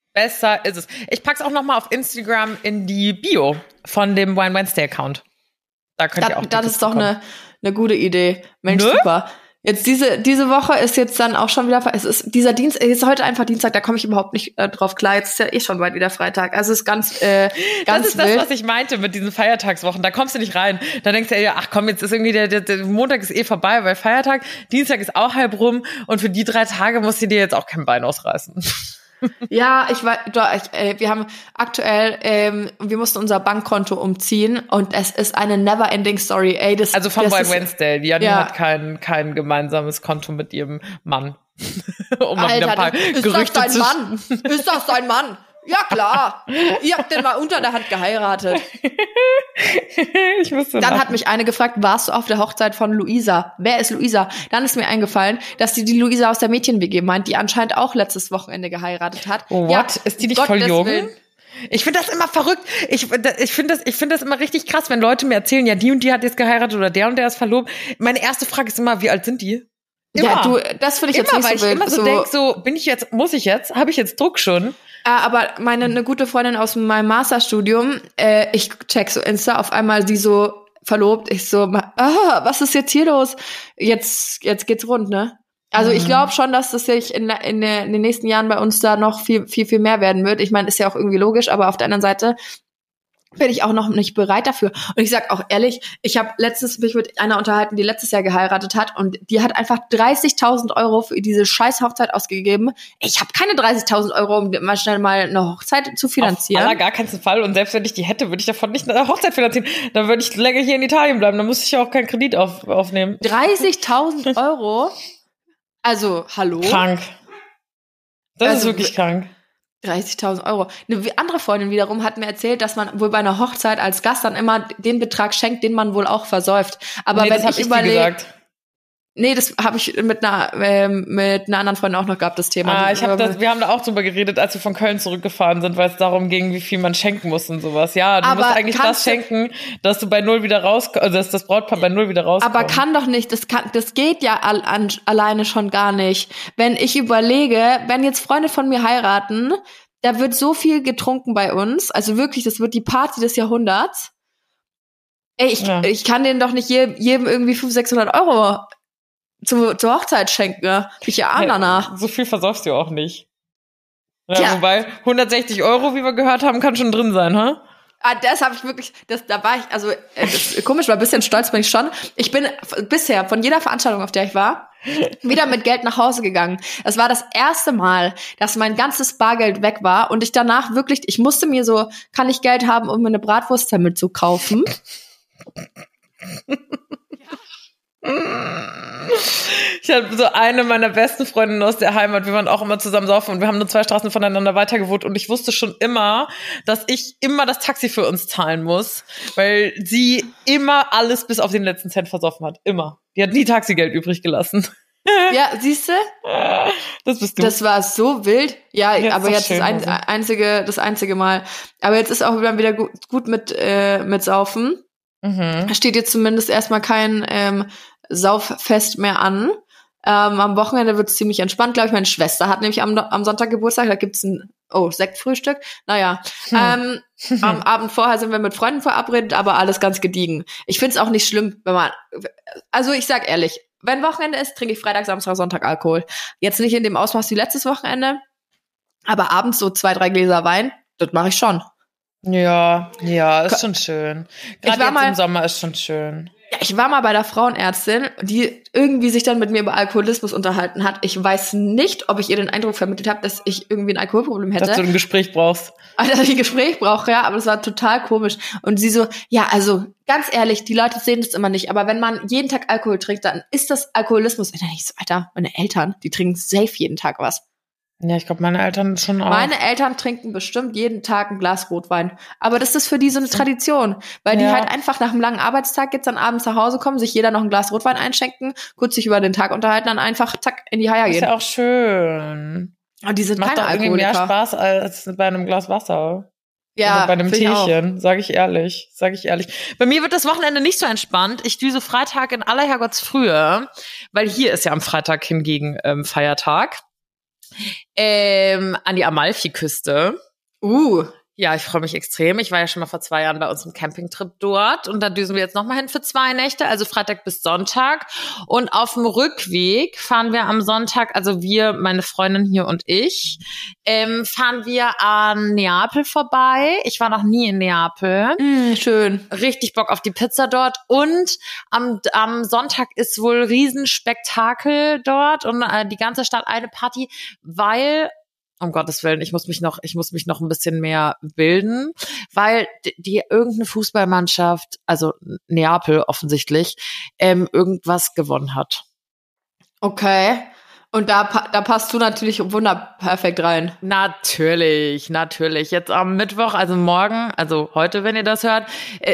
Ich pack's auch noch mal auf Instagram in die Bio von dem Wine Wednesday Account. Da könnt ihr auch Das ist doch eine gute Idee. Mensch, super. Jetzt diese Woche ist jetzt dann auch schon wieder, es ist heute einfach Dienstag, da komme ich überhaupt nicht drauf klar. Jetzt ist ja schon bald wieder Freitag. Also es ist ganz das ist wild. Das, was ich meinte mit diesen Feiertagswochen. Da kommst du nicht rein. Da denkst du ja, ach komm, jetzt ist irgendwie der Montag ist vorbei, weil Feiertag, Dienstag ist auch halb rum und für die 3 Tage musst du dir jetzt auch kein Bein ausreißen. Ja, wir haben aktuell, wir mussten unser Bankkonto umziehen und es ist eine never-ending Story. Also von Wine Wednesday. Janni hat kein gemeinsames Konto mit ihrem Mann. Alter, ist das dein Mann? Ist das dein Mann? Ja, klar. Ihr habt den mal unter der Hand geheiratet. Ich musste Dann hat mich eine gefragt, warst du auf der Hochzeit von Luisa? Wer ist Luisa? Dann ist mir eingefallen, dass die Luisa aus der Mädchen-WG meint, die anscheinend auch letztes Wochenende geheiratet hat. Oh, ja, what? Ist die nicht voll jung? Ich finde das immer verrückt. Ich finde das immer richtig krass, wenn Leute mir erzählen, ja, die und die hat jetzt geheiratet oder der und der ist verlobt. Meine erste Frage ist immer, wie alt sind die? Immer. Ja, das finde ich jetzt immer, nicht so weil wild. Ich immer so denke, habe ich jetzt Druck schon? Aber eine gute Freundin aus meinem Masterstudium, ich check so Insta, auf einmal die so verlobt, ich so, was ist jetzt hier los? Jetzt geht's rund, ne? Also ich glaube schon, dass das sich in den nächsten Jahren bei uns da noch viel mehr werden wird. Ich meine, ist ja auch irgendwie logisch, aber auf der anderen Seite bin ich auch noch nicht bereit dafür. Und ich sag auch ehrlich, ich habe letztens mich mit einer unterhalten, die letztes Jahr geheiratet hat und die hat einfach 30.000 € für diese scheiß Hochzeit ausgegeben. Ich habe keine 30.000 €, um mal schnell mal eine Hochzeit zu finanzieren. Auf gar keinen Fall. Und selbst wenn ich die hätte, würde ich davon nicht eine Hochzeit finanzieren. Dann würde ich länger hier in Italien bleiben. Dann muss ich ja auch keinen Kredit aufnehmen. 30.000 €? Also, hallo? Krank. Das ist wirklich krank. 30.000 €. Eine andere Freundin wiederum hat mir erzählt, dass man wohl bei einer Hochzeit als Gast dann immer den Betrag schenkt, den man wohl auch versäuft. Aber nee, wenn das ich überlege, nee, das habe ich mit einer anderen Freundin auch noch gehabt, das Thema. Wir haben da auch drüber geredet, als wir von Köln zurückgefahren sind, weil es darum ging, wie viel man schenken muss und sowas. Ja, du musst eigentlich das schenken, dass du bei 0 wieder rauskommst, also dass das Brautpaar bei 0 wieder rauskommt. Aber kann doch nicht, das geht ja alleine schon gar nicht. Wenn ich überlege, wenn jetzt Freunde von mir heiraten, da wird so viel getrunken bei uns, also wirklich, das wird die Party des Jahrhunderts. Ich kann denen doch nicht jedem irgendwie 500-600 € zur Hochzeit schenken, ne? Ich ahne danach. So viel versäufst du auch nicht. Ja. Wobei 160 €, wie wir gehört haben, kann schon drin sein, ha? Das habe ich wirklich, da war ich, also komisch, war ein bisschen stolz bin ich schon. Ich bin bisher von jeder Veranstaltung, auf der ich war, wieder mit Geld nach Hause gegangen. Es war das erste Mal, dass mein ganzes Bargeld weg war und ich danach wirklich, ich musste mir so, kann ich Geld haben, um mir eine Bratwurstsemmel zu kaufen? Ich hatte so eine meiner besten Freundinnen aus der Heimat, wir waren auch immer zusammen saufen und wir haben nur 2 Straßen voneinander weiter gewohnt und ich wusste schon immer, dass ich immer das Taxi für uns zahlen muss, weil sie immer alles bis auf den letzten Cent versoffen hat. Immer. Die hat nie Taxigeld übrig gelassen. Ja, siehst du? Das bist du. Das war so wild. Ja, jetzt aber jetzt das einzige Mal. Aber jetzt ist auch wieder gut mit Saufen. Mhm. Steht jetzt zumindest erstmal kein Sauffest mehr an. Am Wochenende wird es ziemlich entspannt, glaube ich. Meine Schwester hat nämlich am Sonntag Geburtstag, da gibt's ein Sektfrühstück. Naja, am Abend vorher sind wir mit Freunden verabredet, aber alles ganz gediegen. Ich find's auch nicht schlimm, also ich sag ehrlich, wenn Wochenende ist, trinke ich Freitag, Samstag, Sonntag Alkohol. Jetzt nicht in dem Ausmaß wie letztes Wochenende, aber abends so 2, 3 Gläser Wein, das mache ich schon. Ja, ist schon schön. Gerade jetzt im Sommer ist schon schön. Ja, ich war mal bei der Frauenärztin, die irgendwie sich dann mit mir über Alkoholismus unterhalten hat. Ich weiß nicht, ob ich ihr den Eindruck vermittelt habe, dass ich irgendwie ein Alkoholproblem hätte. Dass du ein Gespräch brauchst. Dass ich ein Gespräch brauche, ja, aber das war total komisch. Und sie so, ja, also ganz ehrlich, die Leute sehen das immer nicht, aber wenn man jeden Tag Alkohol trinkt, dann ist das Alkoholismus. Und dann denke ich so, Alter, meine Eltern, die trinken safe jeden Tag was. Ja, ich glaube, meine Eltern schon auch. Meine Eltern trinken bestimmt jeden Tag ein Glas Rotwein. Aber das ist für die so eine Tradition, weil die halt einfach nach einem langen Arbeitstag jetzt dann abends nach Hause kommen, sich jeder noch ein Glas Rotwein einschenken, kurz sich über den Tag unterhalten, dann einfach zack in die Haia gehen. Ist ja auch schön. Und die sind Macht keine doch irgendwie mehr Alkoholiker. Spaß als bei einem Glas Wasser. Ja, oder bei einem find ich auch. Teechen, sage ich ehrlich. Bei mir wird das Wochenende nicht so entspannt. Ich düse Freitag in aller Herrgottsfrühe, weil hier ist ja am Freitag hingegen Feiertag. An die Amalfiküste. Ja, ich freue mich extrem. Ich war ja schon mal vor 2 Jahren bei unserem Campingtrip dort und da düsen wir jetzt nochmal hin für 2 Nächte, also Freitag bis Sonntag. Und auf dem Rückweg fahren wir am Sonntag, also wir, meine Freundin hier und ich, fahren wir an Neapel vorbei. Ich war noch nie in Neapel. Schön. Richtig Bock auf die Pizza dort. Und am Sonntag ist wohl Riesenspektakel dort und die ganze Stadt eine Party, weil... Um Gottes Willen, ich muss mich noch ein bisschen mehr bilden, weil die irgendeine Fußballmannschaft, also Neapel offensichtlich, irgendwas gewonnen hat. Okay. Und da passt du natürlich wunderperfekt rein. Natürlich. Jetzt am Mittwoch, also morgen, also heute, wenn ihr das hört,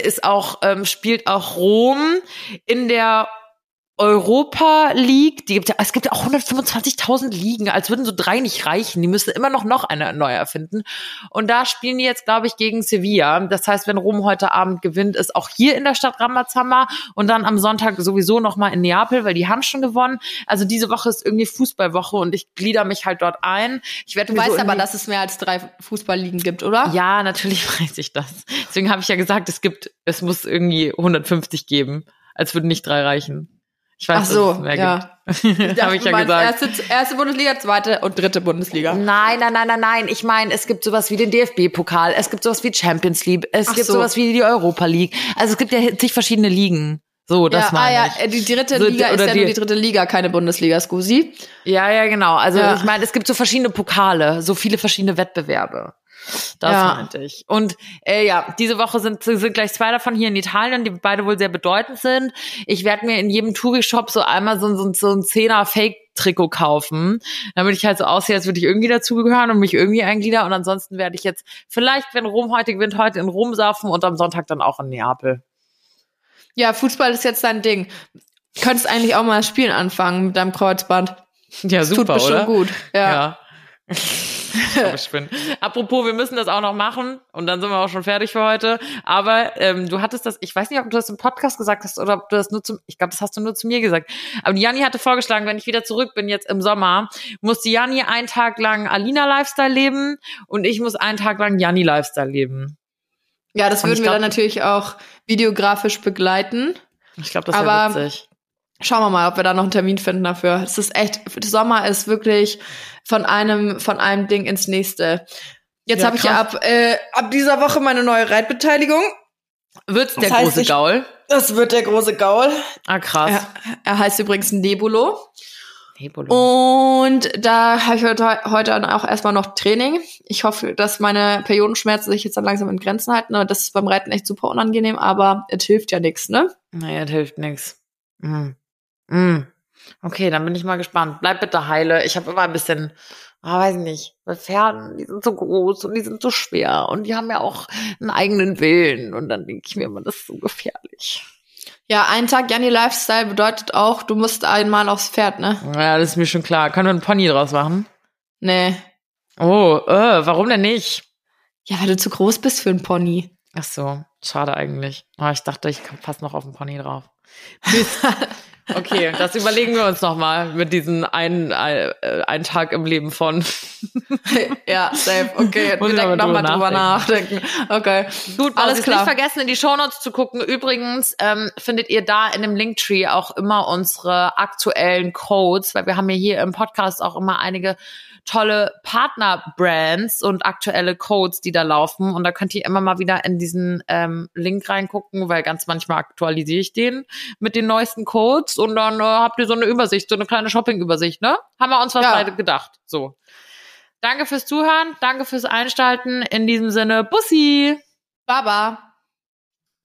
spielt auch Rom in der Europa League, es gibt ja auch 125.000 Ligen, als würden so 3 nicht reichen. Die müssen immer noch eine neu erfinden. Und da spielen die jetzt, glaube ich, gegen Sevilla. Das heißt, wenn Rom heute Abend gewinnt, ist auch hier in der Stadt Rambazamba und dann am Sonntag sowieso nochmal in Neapel, weil die haben schon gewonnen. Also diese Woche ist irgendwie Fußballwoche und ich glieder mich halt dort ein. Du weißt aber, dass es mehr als 3 Fußballligen gibt, oder? Ja, natürlich weiß ich das. Deswegen habe ich ja gesagt, es muss irgendwie 150 geben, als würden nicht 3 reichen. Ich weiß, ach so, dass es mehr gibt. Habe ich ja gesagt. Erste Bundesliga, zweite und dritte Bundesliga. Nein. Ich meine, es gibt sowas wie den DFB-Pokal, es gibt sowas wie Champions League, es gibt sowas wie die Europa League. Also es gibt ja zig verschiedene Ligen. So, das meine ich. Die dritte Liga ist ja nur die dritte Liga, keine Bundesliga, Scusi. Ja, genau. Also ich meine, es gibt so verschiedene Pokale, so viele verschiedene Wettbewerbe. Das meinte ich. Und diese Woche sind gleich 2 davon hier in Italien, die beide wohl sehr bedeutend sind. Ich werde mir in jedem Touri-Shop so einmal so ein 10er Fake-Trikot kaufen, damit ich halt so aussehe, als würde ich irgendwie dazugehören und mich irgendwie eingliedern. Und ansonsten werde ich jetzt vielleicht, wenn Rom heute gewinnt, heute in Rom saufen und am Sonntag dann auch in Neapel. Ja, Fußball ist jetzt dein Ding. Du könntest eigentlich auch mal das Spielen anfangen mit deinem Kreuzband. Ja, super, tut bestimmt oder? Gut. Ja. Apropos, wir müssen das auch noch machen und dann sind wir auch schon fertig für heute. Aber du hattest das, ich weiß nicht, ob du das im Podcast gesagt hast oder ob du das ich glaube, das hast du nur zu mir gesagt. Aber die Janni hatte vorgeschlagen, wenn ich wieder zurück bin jetzt im Sommer, muss die Janni einen Tag lang Alina-Lifestyle leben und ich muss einen Tag lang Janni-Lifestyle leben. Ja, das würden wir dann natürlich auch videografisch begleiten. Ich glaube, das wäre witzig. Schauen wir mal, ob wir da noch einen Termin finden dafür. Es ist echt, Sommer ist wirklich von einem Ding ins nächste. Jetzt habe ich ja ab dieser Woche meine neue Reitbeteiligung. Wird's der große Gaul? Das wird der große Gaul. Ah, krass. Er heißt übrigens Nebulo. Und da habe ich heute dann auch erstmal noch Training. Ich hoffe, dass meine Periodenschmerzen sich jetzt dann langsam in Grenzen halten. Und das ist beim Reiten echt super unangenehm, aber es hilft ja nichts, ne? Naja, es hilft nichts. Okay, dann bin ich mal gespannt. Bleib bitte heile. Ich habe immer ein bisschen, weiß nicht, bei Pferden, die sind so groß und die sind so schwer und die haben ja auch einen eigenen Willen. Und dann denke ich mir immer, das ist so gefährlich. Ja, ein Tag Janni Lifestyle bedeutet auch, du musst einmal aufs Pferd, ne? Ja, das ist mir schon klar. Können wir einen Pony draus machen? Nee. Oh, warum denn nicht? Ja, weil du zu groß bist für einen Pony. Ach so, schade eigentlich. Aber ich dachte, ich passe noch auf den Pony drauf. Okay, das überlegen wir uns nochmal mit diesem einen Tag im Leben von. Ja, safe. Okay, wir denken nochmal drüber nachdenken. Okay, gut, alles klar. Nicht vergessen, in die Shownotes zu gucken. Übrigens findet ihr da in dem Linktree auch immer unsere aktuellen Codes, weil wir haben ja hier im Podcast auch immer einige tolle Partner-Brands und aktuelle Codes, die da laufen. Und da könnt ihr immer mal wieder in diesen Link reingucken, weil ganz manchmal aktualisiere ich den mit den neuesten Codes und dann habt ihr so eine Übersicht, so eine kleine Shopping-Übersicht, ne? Haben wir uns was beide gedacht. So. Danke fürs Zuhören, danke fürs Einschalten. In diesem Sinne, Bussi! Baba!